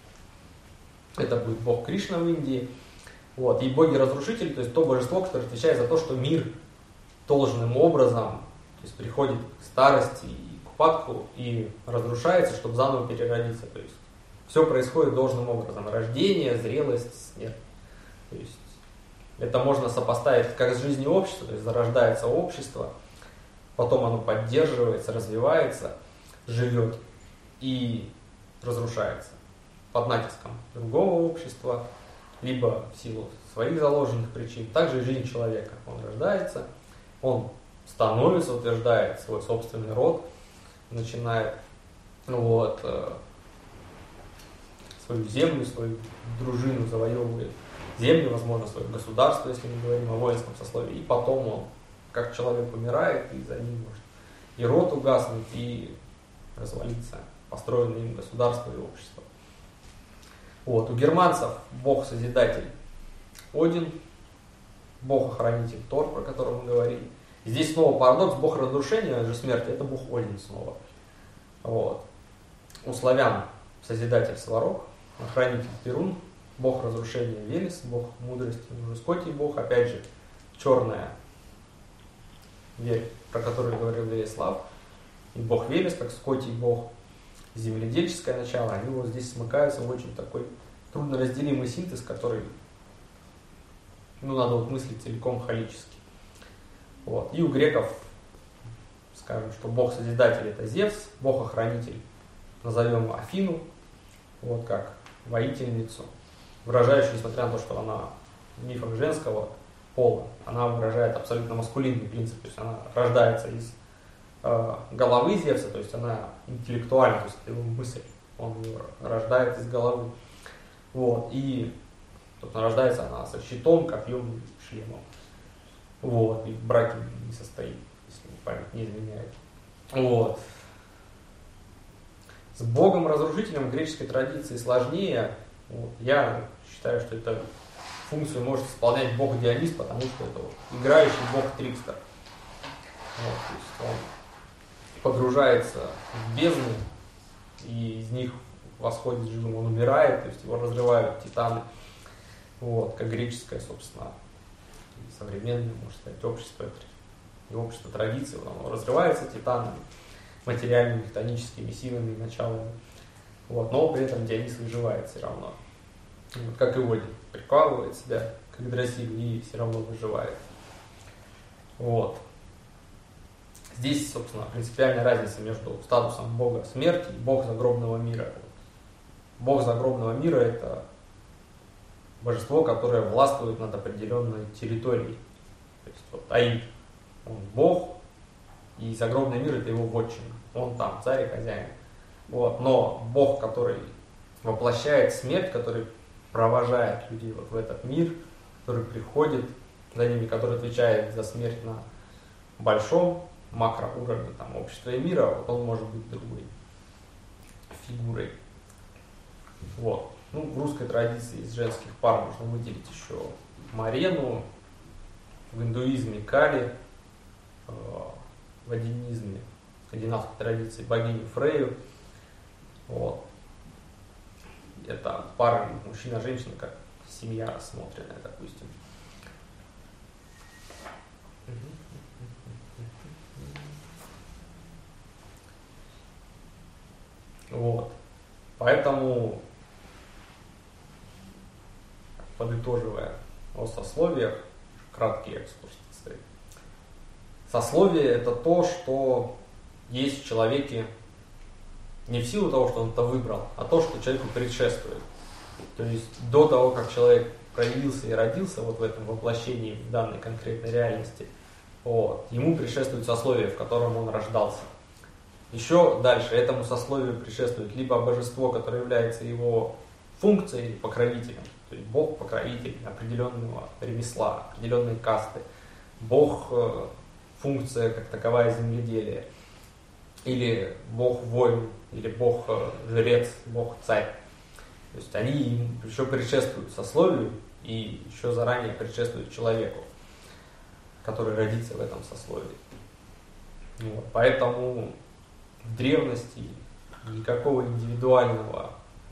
Это будет бог Кришна в Индии. Вот. И боги-разрушители, то есть то божество, которое отвечает за то, что мир должным образом, то есть приходит к старости и к упадку и разрушается, чтобы заново переродиться. То есть все происходит должным образом. Рождение, зрелость, смерть. То есть это можно сопоставить как с жизнью общества, то есть зарождается общество, потом оно поддерживается, развивается, живет и разрушается под натиском другого общества, либо в силу своих заложенных причин. Также и жизнь человека. Он рождается, он становится, утверждает свой собственный род, начинает свою землю, свою дружину, завоевывает землю, возможно, свое государство, если мы говорим о воинском сословии. И потом он, как человек, умирает, и за ним может и род угаснуть, и развалиться построенное им государство и общество. Вот. У германцев бог-созидатель Один, бог-охранитель Тор, про которого мы говорили. И здесь снова парадокс, бог разрушения, же смерти, это бог Один снова. Вот. У славян созидатель Сварог, охранитель Перун, бог разрушения Велес, бог мудрости Жескотий, бог, опять же, черная верь, про которую говорил Велеслав. и бог Велес, как скотий бог, земледельческое начало, они вот здесь смыкаются в очень такой трудноразделимый синтез, который, надо вот мыслить целиком холически. Вот. И у греков, скажем, что бог-созидатель это Зевс, бог-охранитель назовем Афину, вот как воительницу, выражающую, несмотря на то, что она в мифах женского пола, она выражает абсолютно маскулинный принцип, то есть она рождается из головы Зевса, то есть она интеллектуальна, то есть это его мысль, он ее рождает из головы. Вот, и рождается она со щитом, копьем и шлемом. Вот, и в браке не состоит, если память не изменяет. Вот. С богом-разрушителем в греческой традиции сложнее. Вот. Я считаю, что эту функцию может исполнять бог Дионис, потому что это играющий бог-трикстер. Вот, то есть он погружается в бездны, и из них восходит живым, он умирает, то есть его разрывают титаны. Вот, как греческое, собственно, современное, можно сказать, общество, и общество традиции, оно разрывается титанами, материальными, хтоническими силами, началами. Вот, но при этом Дионис выживает все равно. Вот, как и Один, прикалывает себя, как Дросиль, и все равно выживает. Вот. Здесь, собственно, принципиальная разница между статусом бога смерти и бог загробного мира. Бог загробного мира – это божество, которое властвует над определенной территорией. То есть вот Аид, он бог, и загробный мир – это его вотчина. Он там царь и хозяин. Вот. Но бог, который воплощает смерть, который провожает людей вот в этот мир, который приходит за ними, который отвечает за смерть на большом макроуровне там, общества и мира, вот он может быть другой фигурой. Вот. В русской традиции из женских пар можно выделить еще Марену, в индуизме Кали, в адинизме, скандинавской традиции богиню Фрейю. Вот. Это пара мужчина-женщина, как семья рассмотренная, допустим. Вот. Поэтому, подытоживая о сословиях, краткий экскурс, так сказать. Сословие – это то, что есть в человеке не в силу того, что он это выбрал, а то, что человеку предшествует. То есть до того, как человек проявился и родился вот в этом воплощении, в данной конкретной реальности, вот, ему предшествует сословие, в котором он рождался. Еще дальше этому сословию предшествует либо божество, которое является его функцией или покровителем, то есть бог-покровитель определенного ремесла, определенной касты, бог функция как таковая земледелия, или бог-воин, или бог-жрец, бог-царь. То есть они еще предшествуют сословию и еще заранее предшествуют человеку, который родится в этом сословии. Вот. Поэтому в древности никакого индивидуального,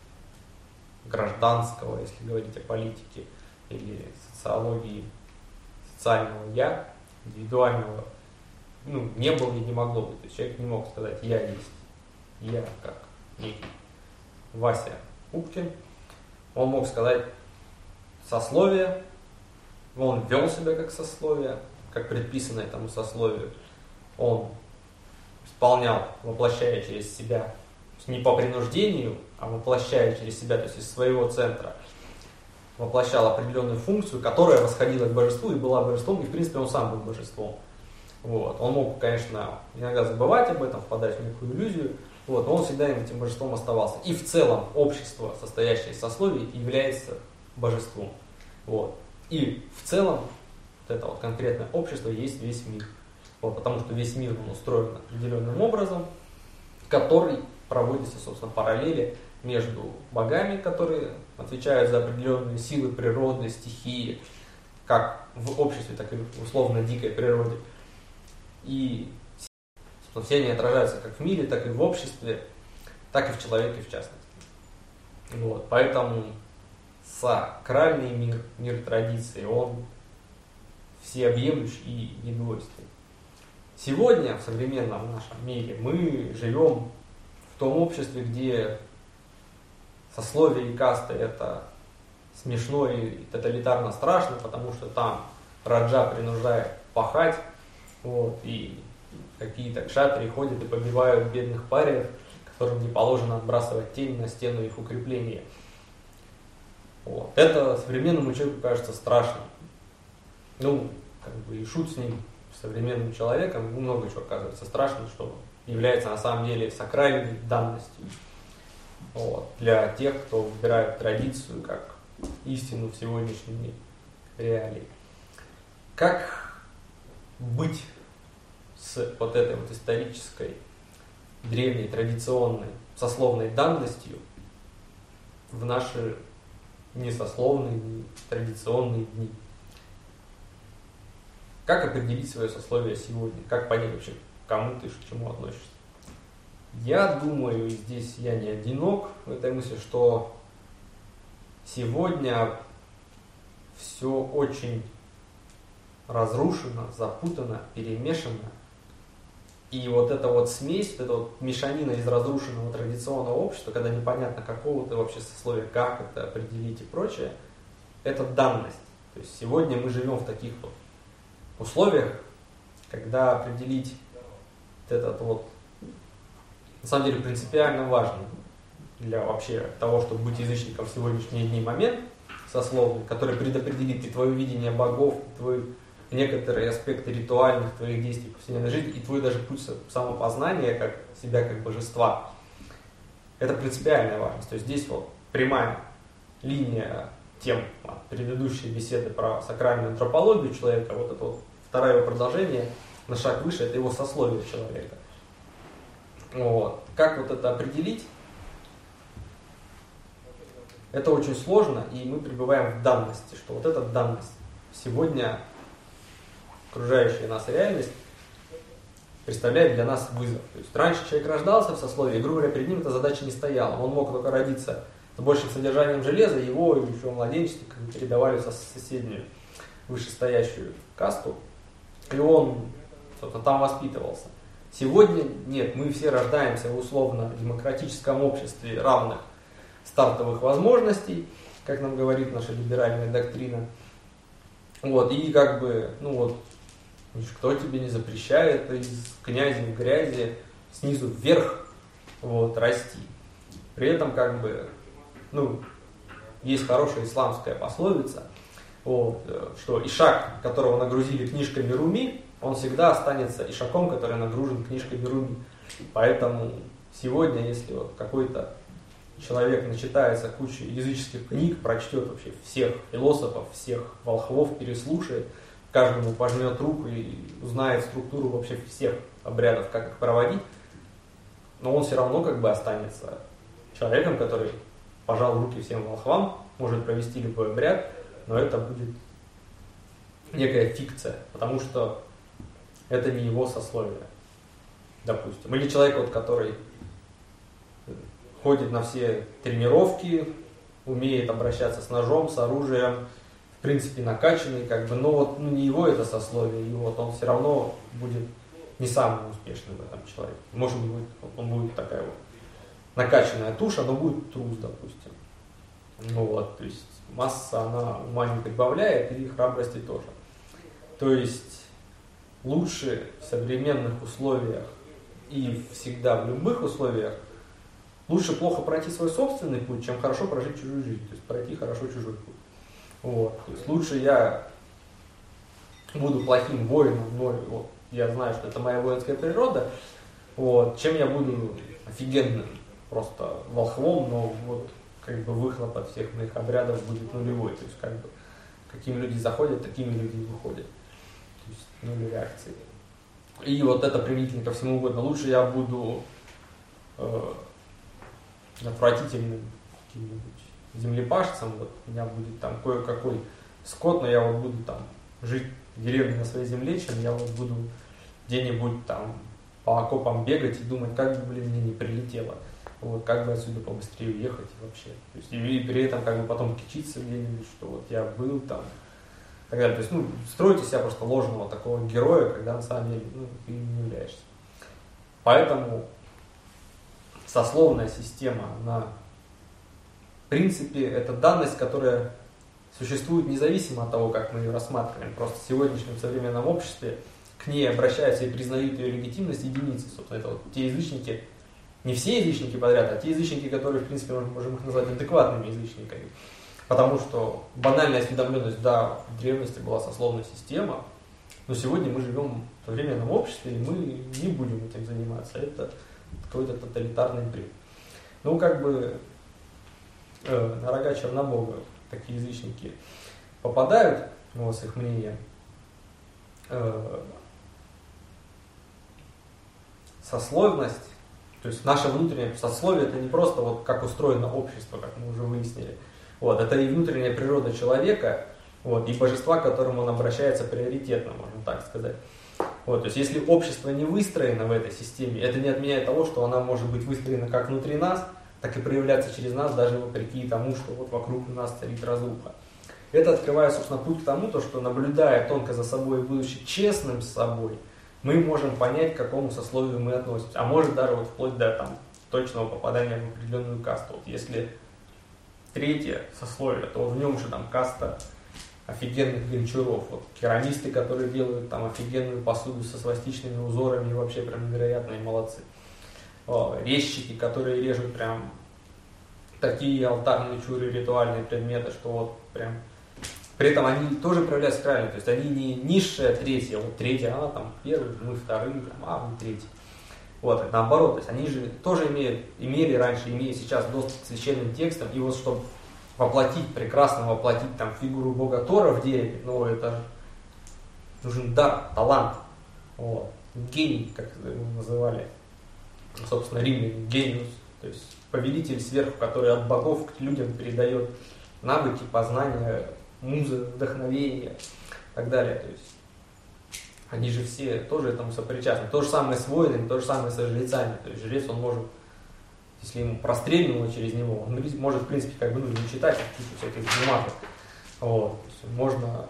гражданского, если говорить о политике или социологии, социального «я», индивидуального, не было и не могло быть. То есть человек не мог сказать «я есть». Я как некий Вася Пупкин. Он мог сказать сословие, он вел себя как сословие, как предписано этому сословию. Он исполнял, воплощая через себя, не по принуждению, а воплощая через себя, то есть из своего центра, воплощал определенную функцию, которая восходила к божеству и была божеством, и в принципе он сам был божеством. Вот. Он мог, конечно, иногда забывать об этом, впадать в некую иллюзию, вот, но он всегда этим божеством оставался. И в целом общество, состоящее из сословий, является божеством. Вот. И в целом вот это вот конкретное общество есть весь мир. Вот, потому что весь мир он устроен определенным образом, который проводится, собственно, параллели между богами, которые отвечают за определенные силы природы, стихии, как в обществе, так и в условно дикой природе. И все они отражаются как в мире, так и в обществе, так и в человеке в частности. Вот. Поэтому сакральный мир, мир традиции, он всеобъемлющий и недвойственный. Сегодня в современном нашем мире мы живем в том обществе, где сословие и касты это смешно и тоталитарно страшно, потому что там раджа принуждает пахать, вот, и какие-то кшатри ходят и побивают бедных париев, которым не положено отбрасывать тень на стену их укрепления. Вот. Это современному человеку кажется страшным. Ну, как бы и шут с ним, современным человеком, много чего оказывается страшным, что является на самом деле сакральной данностью. Вот. Для тех, кто выбирает традицию как истину в сегодняшней реалии. Как быть с вот этой вот исторической, древней, традиционной, сословной данностью в наши несословные, не традиционные дни? Как определить свое сословие сегодня? Как понять вообще, к кому ты, к чему относишься? Я думаю, здесь я не одинок в этой мысли, что сегодня все очень разрушено, запутано, перемешано. И вот эта вот смесь, вот эта вот мешанина из разрушенного традиционного общества, когда непонятно, какого ты вообще сословия, как это определить и прочее, это данность. То есть сегодня мы живем в таких вот условиях, когда определить вот этот вот, на самом деле принципиально важный для вообще того, чтобы быть язычником в сегодняшние дни момент сословный, который предопределит и твое видение богов, и твой некоторые аспекты ритуальных твоих действий в повседневной жизни, и твой даже путь самопознания как себя как божества. Это принципиальная важность. То есть здесь вот прямая линия тем от предыдущей беседы про сакральную антропологию человека, вот это вот второе его продолжение на шаг выше, это его сословие человека. Вот. Как вот это определить? Это очень сложно, и мы пребываем в данности, что вот эта данность сегодня окружающая нас реальность представляет для нас вызов. То есть раньше человек рождался в сословии, грубо говоря, перед ним эта задача не стояла. Он мог только родиться с большим содержанием железа, его еще в младенчестве передавали в соседнюю вышестоящую касту, и он, собственно, там воспитывался. Сегодня нет, мы все рождаемся в условно-демократическом обществе равных стартовых возможностей, как нам говорит наша либеральная доктрина. Вот, и как бы, ну вот, никто тебе не запрещает из князя в грязи снизу вверх вот, расти. При этом, как бы, ну, есть хорошая исламская пословица, вот, что ишак, которого нагрузили книжками Руми, он всегда останется ишаком, который нагружен книжками Руми. Поэтому сегодня, если вот какой-то человек начитается кучу языческих книг, прочтет вообще всех философов, всех волхвов, переслушает, каждому пожмет руку и узнает структуру вообще всех обрядов, как их проводить, но он все равно как бы останется человеком, который пожал руки всем волхвам, может провести любой обряд, но это будет некая фикция, потому что это не его сословие, допустим. Или человек, вот, который ходит на все тренировки, умеет обращаться с ножом, с оружием, в принципе накачанный, как бы, но вот ну, не его это сословие, и вот он все равно будет не самым успешным в этом человеке. Может быть, он будет такая вот накачанная туша, но будет трус, допустим. Ну вот, то есть масса, она ума не прибавляет, и храбрости тоже. То есть лучше в современных условиях и всегда в любых условиях лучше плохо пройти свой собственный путь, чем хорошо прожить чужую жизнь, то есть пройти хорошо чужой путь. Вот. То есть лучше я буду плохим воином, но вот, я знаю, что это моя воинская природа, вот, чем я буду офигенным просто волхвом, но вот как бы выхлоп от всех моих обрядов будет нулевой. То есть как бы какими люди заходят, такими люди и выходят. То есть нуль реакции. И вот это применительно ко всему угодно. Лучше я буду отвратительным каким-нибудь землепашцем, вот у меня будет там кое-какой скот, но я вот буду там жить в деревне на своей земле, чем я вот буду где-нибудь там по окопам бегать и думать, как бы, блин, мне не прилетело, вот, как бы отсюда побыстрее уехать вообще. То есть, и при этом как бы потом кичиться где-нибудь, что вот я был там и так далее. То есть, строите себя просто ложного такого героя, когда на самом деле, ты им не являешься. Поэтому сословная система, она, в принципе, это данность, которая существует независимо от того, как мы ее рассматриваем. Просто в сегодняшнем современном обществе к ней обращаются и признают ее легитимность единицы. Собственно, это вот те язычники, не все язычники подряд, а те язычники, которые, в принципе, мы можем их назвать адекватными язычниками. Потому что банальная осведомленность, да, в древности была сословная система, но сегодня мы живем в современном обществе, и мы не будем этим заниматься. Это какой-то тоталитарный бред. На рога Чернобога такие язычники попадают, с их мнением. Сословность, то есть наше внутреннее сословие, это не просто вот как устроено общество, как мы уже выяснили. Это и внутренняя природа человека, и божества, к которому он обращается приоритетно, можно так сказать. То есть если общество не выстроено в этой системе, это не отменяет того, что она может быть выстроена как внутри нас, так и проявляться через нас, даже вопреки тому, что вокруг нас царит разруха. Это открывает, собственно, путь к тому, что наблюдая тонко за собой и будучи честным с собой, мы можем понять, к какому сословию мы относимся. А может даже вплоть до точного попадания в определенную касту. Если третье сословие, то в нем же каста офигенных гончаров. Керамисты, которые делают офигенную посуду со свастичными узорами, и вообще прям невероятные молодцы. Резчики, которые режут прям такие алтарные чуры, ритуальные предметы, что прям... При этом они тоже проявляются правильно, то есть они не низшая третья, третья, она первая, мы вторые, мы третьи. Наоборот, то есть они же тоже имели раньше, имеют сейчас доступ к священным текстам, и чтобы прекрасно воплотить фигуру бога Тора в дереве, это нужен дар, талант, гений, как его называли, собственно, римляне, гениус, то есть повелитель сверху, который от богов к людям передает навыки, познания, музы, вдохновения и так далее. То есть они же все тоже этому сопричастны. То же самое с воинами, то же самое со жрецами. То есть жрец, он может, если ему прострельнуло через него, он может, в принципе, не читать кучу всяких бумаг. Можно,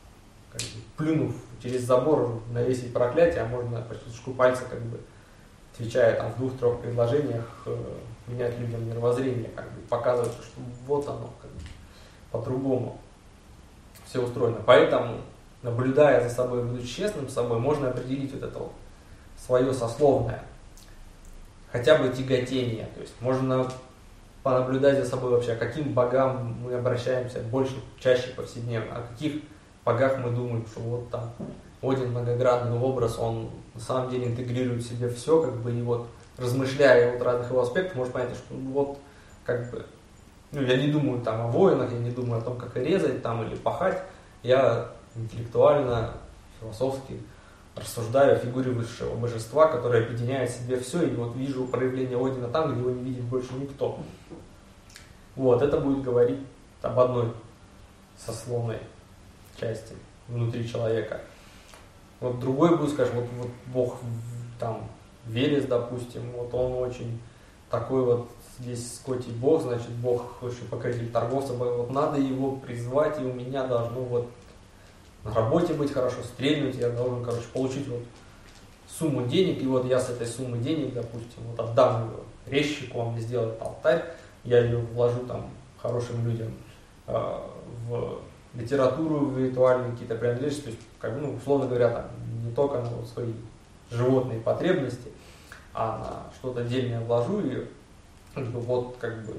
плюнув через забор, навесить проклятие, а можно по щелчку пальца, отвечая в 2-3 предложениях, менять людям мировоззрение, показывать, что вот оно, по-другому все устроено. Поэтому, наблюдая за собой, будучи честным с собой, можно определить свое сословное, хотя бы тяготение. То есть можно понаблюдать за собой вообще, к каким богам мы обращаемся больше, чаще повседневно, о каких богах мы думаем, что Один многогранный образ, он на самом деле интегрирует в себе все, и размышляя о разных его аспектах, можно понять, что я не думаю о воинах, я не думаю о том, как резать или пахать, я интеллектуально, философски рассуждаю о фигуре высшего божества, которое объединяет в себе все, и вижу проявление Одина там, где его не видит больше никто. Это будет говорить об одной сословной части внутри человека. Другой будет, скажем, Бог Велес, допустим, он очень такой здесь скотий Бог, значит, Бог очень покоритель торговцев, надо его призвать, и у меня должно на работе быть хорошо, стрельнуть, я должен, получить сумму денег, и я с этой суммы денег, допустим, отдам ее резчику, он мне сделает алтарь, я ее вложу хорошим людям в литературу, в ритуальные какие-то принадлежности, то есть, условно говоря, не только на свои животные потребности, а на что-то отдельное вложу, и он,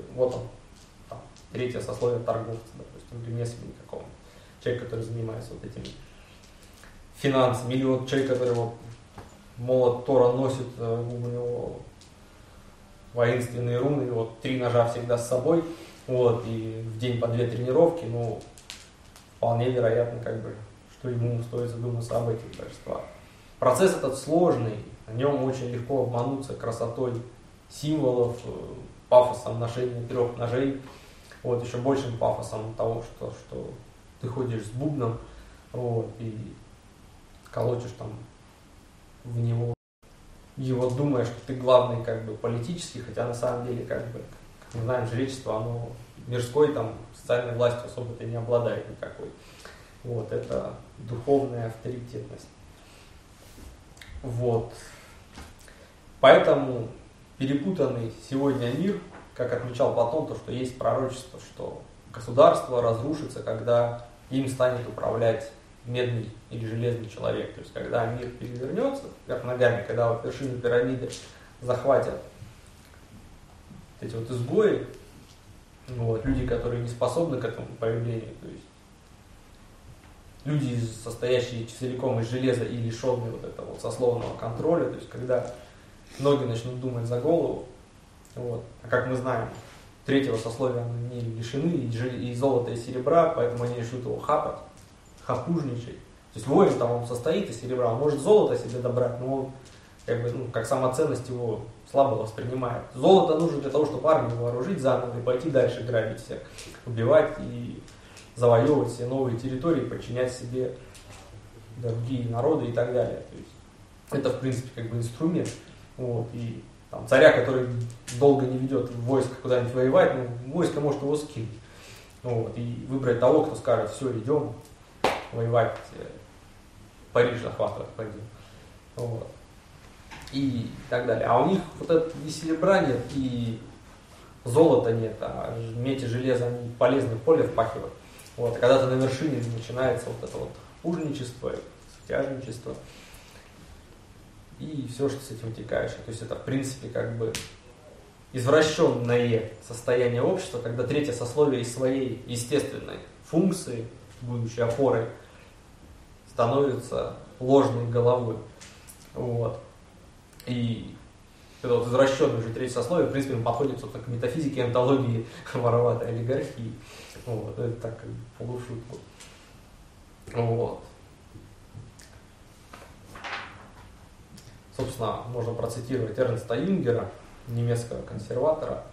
третье сословие торговца, допустим, ремесленника какого-нибудь, человек, который занимается этими финансами, или человек, который молот Тора носит, у него воинственные руны, 3 ножа всегда с собой, и в день по 2 тренировки, вполне вероятно, что ему стоит задуматься об этих божествах. Процесс этот сложный, на нем очень легко обмануться красотой символов, пафосом ношения 3 ножей, еще большим пафосом того, что ты ходишь с бубном, и колотишь в него, думая, что ты главный политический, хотя на самом деле, как мы знаем, жречество, оно мирской, социальной властью особо-то не обладает никакой. Вот, это духовная авторитетность. Вот. Поэтому перепутанный сегодня мир, как отмечал Платон, то, что есть пророчество, что государство разрушится, когда им станет управлять медный или железный человек. То есть, когда мир перевернется вверх ногами, когда вот вершину пирамиды захватят эти вот изгои, вот, люди, которые не способны к этому появлению, то есть люди, состоящие целиком из железа и лишенные вот этого вот сословного контроля, то есть когда ноги начнут думать за голову, вот. А как мы знаем, третьего сословия они лишены и золота, и серебра, поэтому они начнут его хапать, хапужничать. То есть воин там он состоит из серебра, он может золото себе добрать, но он как самоценность его слабо воспринимает. Золото нужно для того, чтобы армию вооружить заново и пойти дальше грабить всех, убивать и завоевывать все новые территории, подчинять себе другие народы и так далее. То есть это, в принципе, инструмент. Вот. И там, царя, который долго не ведет войско куда-нибудь воевать, войско может его скинуть. Вот. И выбрать того, кто скажет: все, идем воевать, Париж захватывать пойдем. Вот. И так далее. А у них вот это и серебра нет, и золота нет, а медь и железо, они полезны в поле впахивают. Вот. А когда ты на вершине, начинается вот это вот ужничество, сутяжничество и все, что с этим вытекающее. То есть это, в принципе, извращенное состояние общества, когда третье сословие из своей естественной функции, будущей опорой, становится ложной головой. Вот. И это вот извращенное уже третье сословие, в принципе, подходит к метафизике, онтологии вороватой олигархии. Вот. Это так, полушутку. Вот. Собственно, можно процитировать Эрнста Юнгера, немецкого консерватора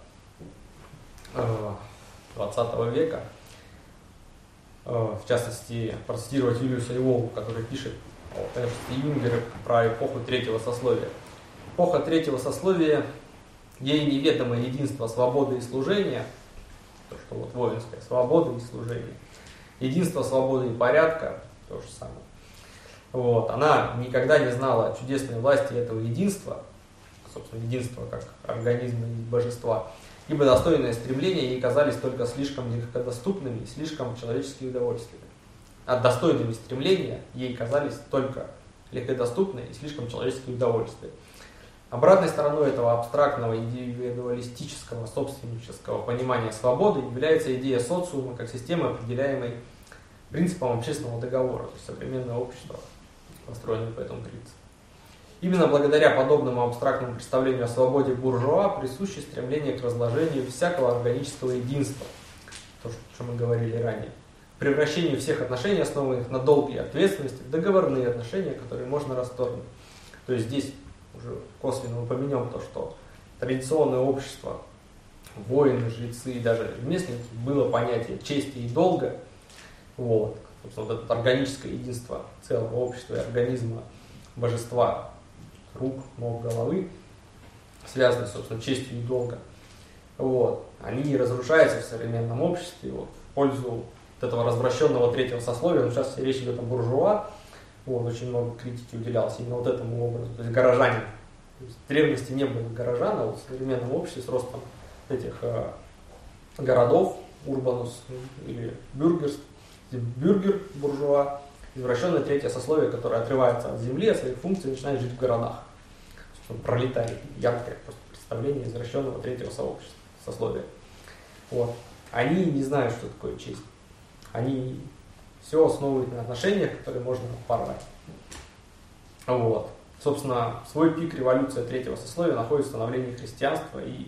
20 века. В частности, процитировать Юлиуса Эволу, который пишет о Эрнсте Юнгере про эпоху третьего сословия. Эпоха третьего сословия, ей неведомо единство свободы и служения, то, что вот воинская свобода и служение, единство свободы и порядка, то же самое. Вот. Она никогда не знала чудесной власти этого единства, собственно, единства как организма и божества, ибо достойные стремления ей казались только слишком легкодоступными и слишком человеческими удовольствиями. А достойными стремления ей казались только легкодоступные и слишком человеческие удовольствия. Обратной стороной этого абстрактного индивидуалистического собственнического понимания свободы является идея социума как системы, определяемой принципом общественного договора, то есть современное общество, построенное по этому принципу. Именно благодаря подобному абстрактному представлению о свободе буржуа присуще стремление к разложению всякого органического единства, то, о чем мы говорили ранее, превращению всех отношений, основанных на долге и ответственности, в договорные отношения, которые можно расторгнуть. То есть здесь уже косвенно упомянем то, что традиционное общество, воины, жрецы и даже ремесленники, было понятие чести и долга. Вот. Собственно, вот это органическое единство целого общества и организма божества, рук, ног, головы, связаны, собственно, честью и долгом. Вот. Они разрушаются в современном обществе вот, в пользу вот этого развращенного третьего сословия. Но сейчас речь идет о буржуа. Вот, очень много критики уделялось именно вот этому образу, то есть горожане. То есть в древности не было горожан, а вот в современном обществе с ростом этих городов, урбанус или бюргерств, бюргер, буржуа, извращенное третье сословие, которое отрывается от земли, от своих функций, начинает жить в городах. Пролетарий, яркое просто представление извращенного третьего сословия. Вот. Они не знают, что такое честь. Они все основывают на отношениях, которые можно порвать. Вот. Собственно, свой пик революция третьего сословия находит в становлении христианства и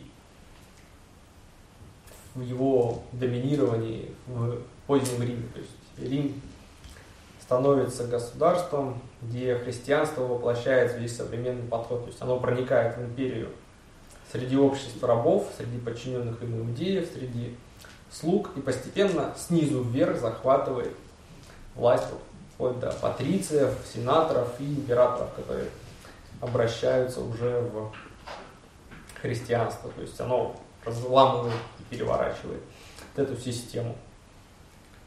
в его доминировании в позднем Риме. То есть Рим становится государством, где христианство воплощает весь современный подход. То есть оно проникает в империю среди общества рабов, среди подчиненных ему иудеев, среди слуг и постепенно снизу вверх захватывает власть вплоть до патрициев, сенаторов и императоров, которые обращаются уже в христианство. То есть оно разламывает и переворачивает вот эту систему.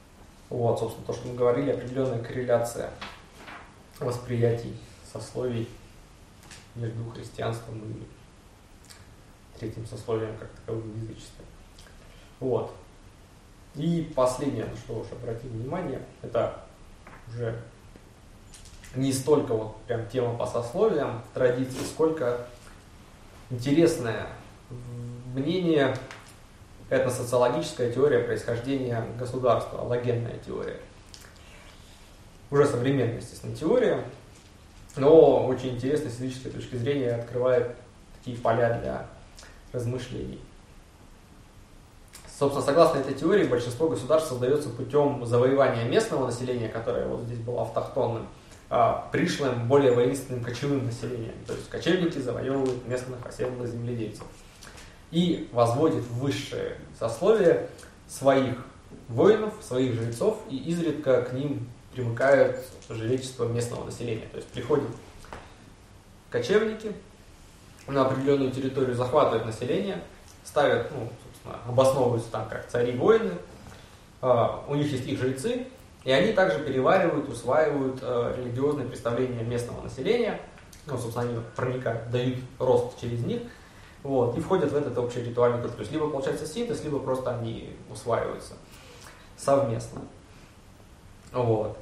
Вот, собственно, то, что мы говорили, определенная корреляция восприятий сословий между христианством и третьим сословием, как таковым, в язычестве. Вот. И последнее, на что уж обратим внимание, это уже не столько вот прям тема по сословиям, традиции, сколько интересное мнение, этносоциологическая теория происхождения государства, аллогенная теория. Уже современная, естественно, теория, но очень интересно с физической точки зрения открывает такие поля для размышлений. Собственно, согласно этой теории, большинство государств создается путем завоевания местного населения, которое вот здесь было автохтонным, пришлым, более воинственным кочевым населением. То есть кочевники завоевывают местных оседлых земледельцев и возводят в высшее сословие своих воинов, своих жрецов, и изредка к ним примыкают жречество местного населения. То есть приходят кочевники на определенную территорию, захватывают население, ставят, собственно, обосновываются там как цари-воины, у них есть их жрецы, и они также переваривают, усваивают религиозные представления местного населения, собственно, они проникают, дают рост через них, вот, и входят в этот общий ритуальный круг. То есть либо получается синтез, либо просто они усваиваются совместно. Вот.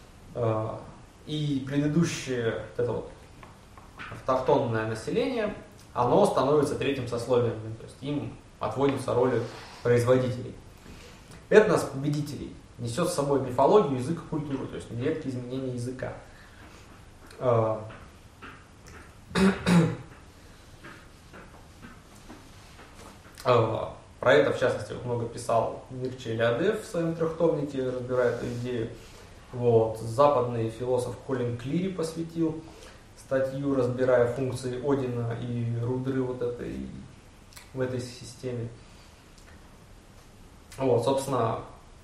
И предыдущее вот это вот автохтонное население, оно становится третьим сословием, то есть им отводится роль производителей. Этнос победителей несет с собой мифологию, язык и культуру, то есть нередкие изменения языка. Про это, в частности, много писал Мирча Элиадев в своем трехтомнике, разбирая эту идею. Вот. Западный философ Колин Клири посвятил статью, разбирая функции Одина и Рудры вот в этой системе. Вот, собственно,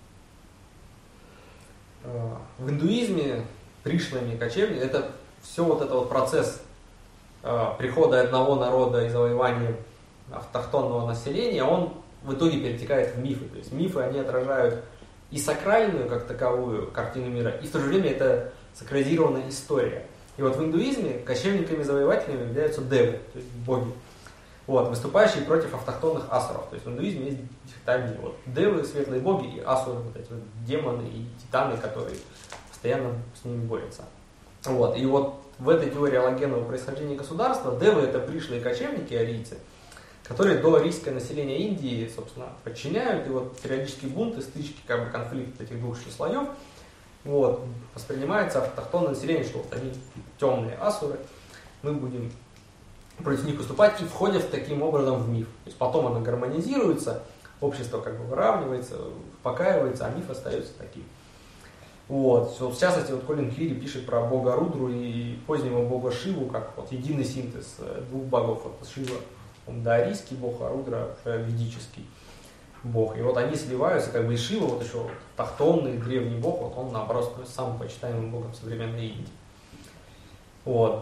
в индуизме пришлыми кочевниками это все вот это вот процесс прихода одного народа и завоевания автохтонного населения, он в итоге перетекает в мифы. То есть мифы, они отражают и сакральную, как таковую, картину мира, и в то же время это сакрализированная история. И вот в индуизме кочевниками-завоевателями являются девы, то есть боги, вот, выступающие против автохтонных асуров. То есть в индуизме есть дихотомия. Вот, девы, светлые боги, и асуры, вот эти вот демоны и титаны, которые постоянно с ними борются. Вот, и вот в этой теории аллогенного происхождения государства девы — это пришлые кочевники, арийцы, которые доарийское население Индии, собственно, подчиняют, и вот периодические бунты, стычки, как бы конфликт этих двух слоев, вот, воспринимается автохтонное население, что вот они темные асуры, мы будем против них выступать, и входят таким образом в миф. То есть потом оно гармонизируется, общество как бы выравнивается, успокаивается, а миф остается таким. Вот. В частности, вот Колин Клири пишет про бога Рудру и позднего бога Шиву, как вот единый синтез двух богов. Вот Шива, он доарийский бог, а Рудра ведический бог. И вот они сливаются, как бы и Шива, вот еще вот, автохтонный древний бог, вот он, наоборот, становится самым почитаемым богом современной Индии. Вот.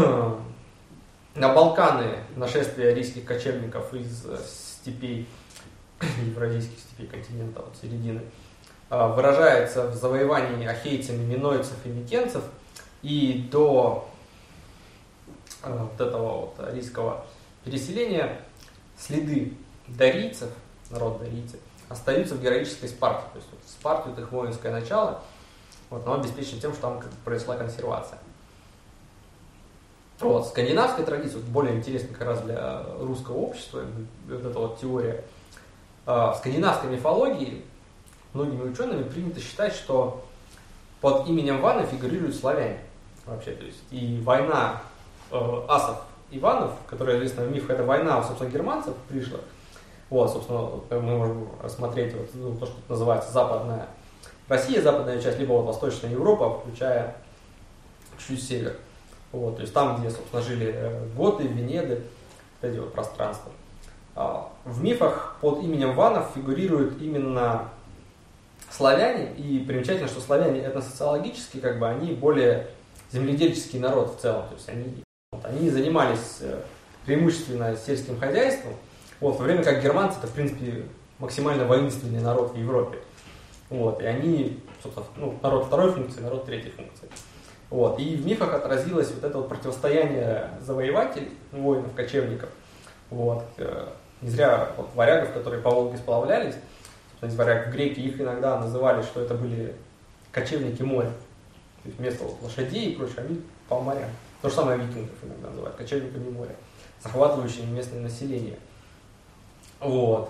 На Балканы нашествие арийских кочевников из степей, евразийских степей континента, вот середины, выражается в завоевании ахейцами минойцев и микенцев, и до вот этого вот арийского переселения следы дарийцев, народ дарийцев, остаются в героической Спарте. То есть вот в Спарте это их воинское начало, вот, но обеспечено тем, что там как бы произошла консервация. Вот, скандинавская традиция, вот, более интересная как раз для русского общества, вот эта вот теория. В скандинавской мифологии многими учеными принято считать, что под именем Ваны фигурируют славяне. Вообще, то есть и война асов и ванов, которая известна в мифах, это война, собственно, германцев пришла. Вот, собственно, мы можем рассмотреть вот, то, что называется Западная Россия, западная часть, либо вот Восточная Европа, включая чуть север. Вот, то есть там, где, собственно, жили готы, венеды, вот эти вот пространства. В мифах под именем ванов фигурируют именно славяне, и примечательно, что славяне этносоциологически, как бы, они более земледельческий народ в целом, то есть они занимались преимущественно сельским хозяйством, вот, в то время как германцы это, в принципе, максимально воинственный народ в Европе. Вот, и они, собственно, народ второй функции, народ третьей функции. Вот, и в мифах отразилось вот это вот противостояние завоевателей, воинов, кочевников. Вот, не зря вот варягов, которые по Волге сплавлялись, собственно, из варяг в греки, их иногда называли, что это были кочевники моря. То есть вместо вот лошадей и прочее, они по морям. То же самое викингов иногда называют, кочевниками моря, захватывающими местное население. Вот.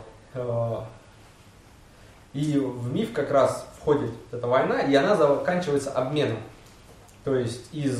И в миф как раз входит эта война, и она заканчивается обменом. То есть из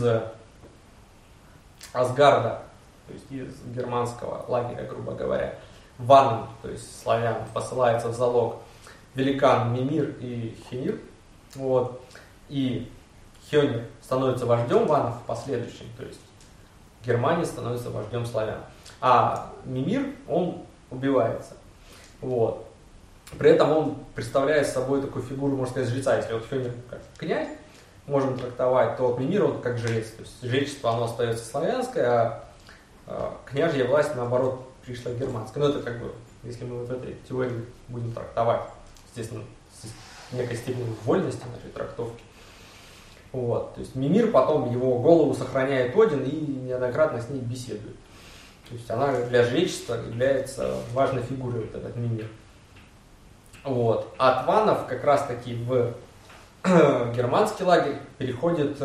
Асгарда, то есть из германского лагеря, грубо говоря, ваннам, то есть славян, посылается в залог великан Мимир и Хенир. Вот. И Хёнир становится вождем ваннов последующим, то есть германец становится вождем славян. А Мимир, он убивается. Вот. При этом он представляет собой такую фигуру, можно сказать, жреца. Если вот Хёнир как князь можем трактовать, то вот Мимир он как жрец. То есть жречество оно остается славянское, а княжья власть, наоборот, пришла германская. Но это как бы, если мы вот в этой теории будем трактовать, естественно, с некой степенью вольности нашей трактовки. Вот. То есть Мимир потом его голову сохраняет Один и неоднократно с ней беседует. То есть она для жречества является важной фигурой, вот этот Мимир. Вот. От ваннов как раз таки в германский лагерь переходит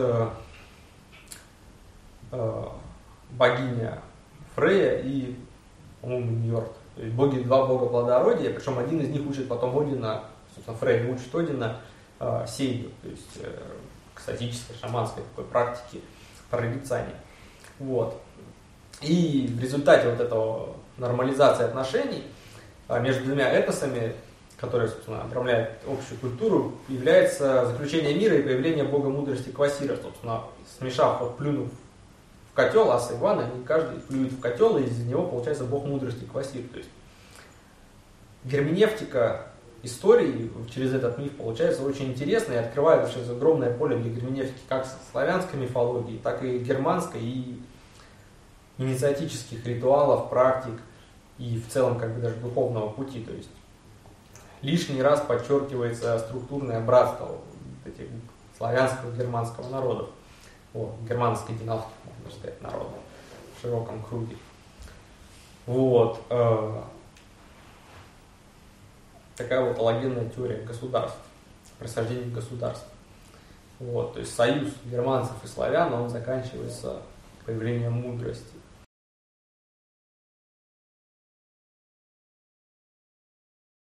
богиня Фрейя и, по-моему, Ньорд. То есть два бога плодородия, причем один из них учит потом Одина, собственно, Фрейя учит Одина сейду, то есть экстатической, шаманской такой практики прорицания. Вот. И в результате вот этого нормализации отношений между двумя этносами, которые, собственно, обрамляют общую культуру, является заключение мира и появление бога мудрости Квасира, собственно, смешав, вот, плюнув в котел аса и вана, они каждый плюет в котел, и из него получается бог мудрости Квасир. То есть герменевтика истории через этот миф получается очень интересной и открывает сейчас огромное поле для герменевтики как славянской мифологии, так и германской, и инициатических ритуалов, практик, и в целом как бы даже духовного пути. То есть лишний раз подчеркивается структурное братство вот этих славянского и германского народов, германской династии, можно сказать, народа в широком круге. Вот. Такая вот аллогенная теория государств, происхождения государств. Вот. То есть союз германцев и славян, он заканчивается появлением мудрости.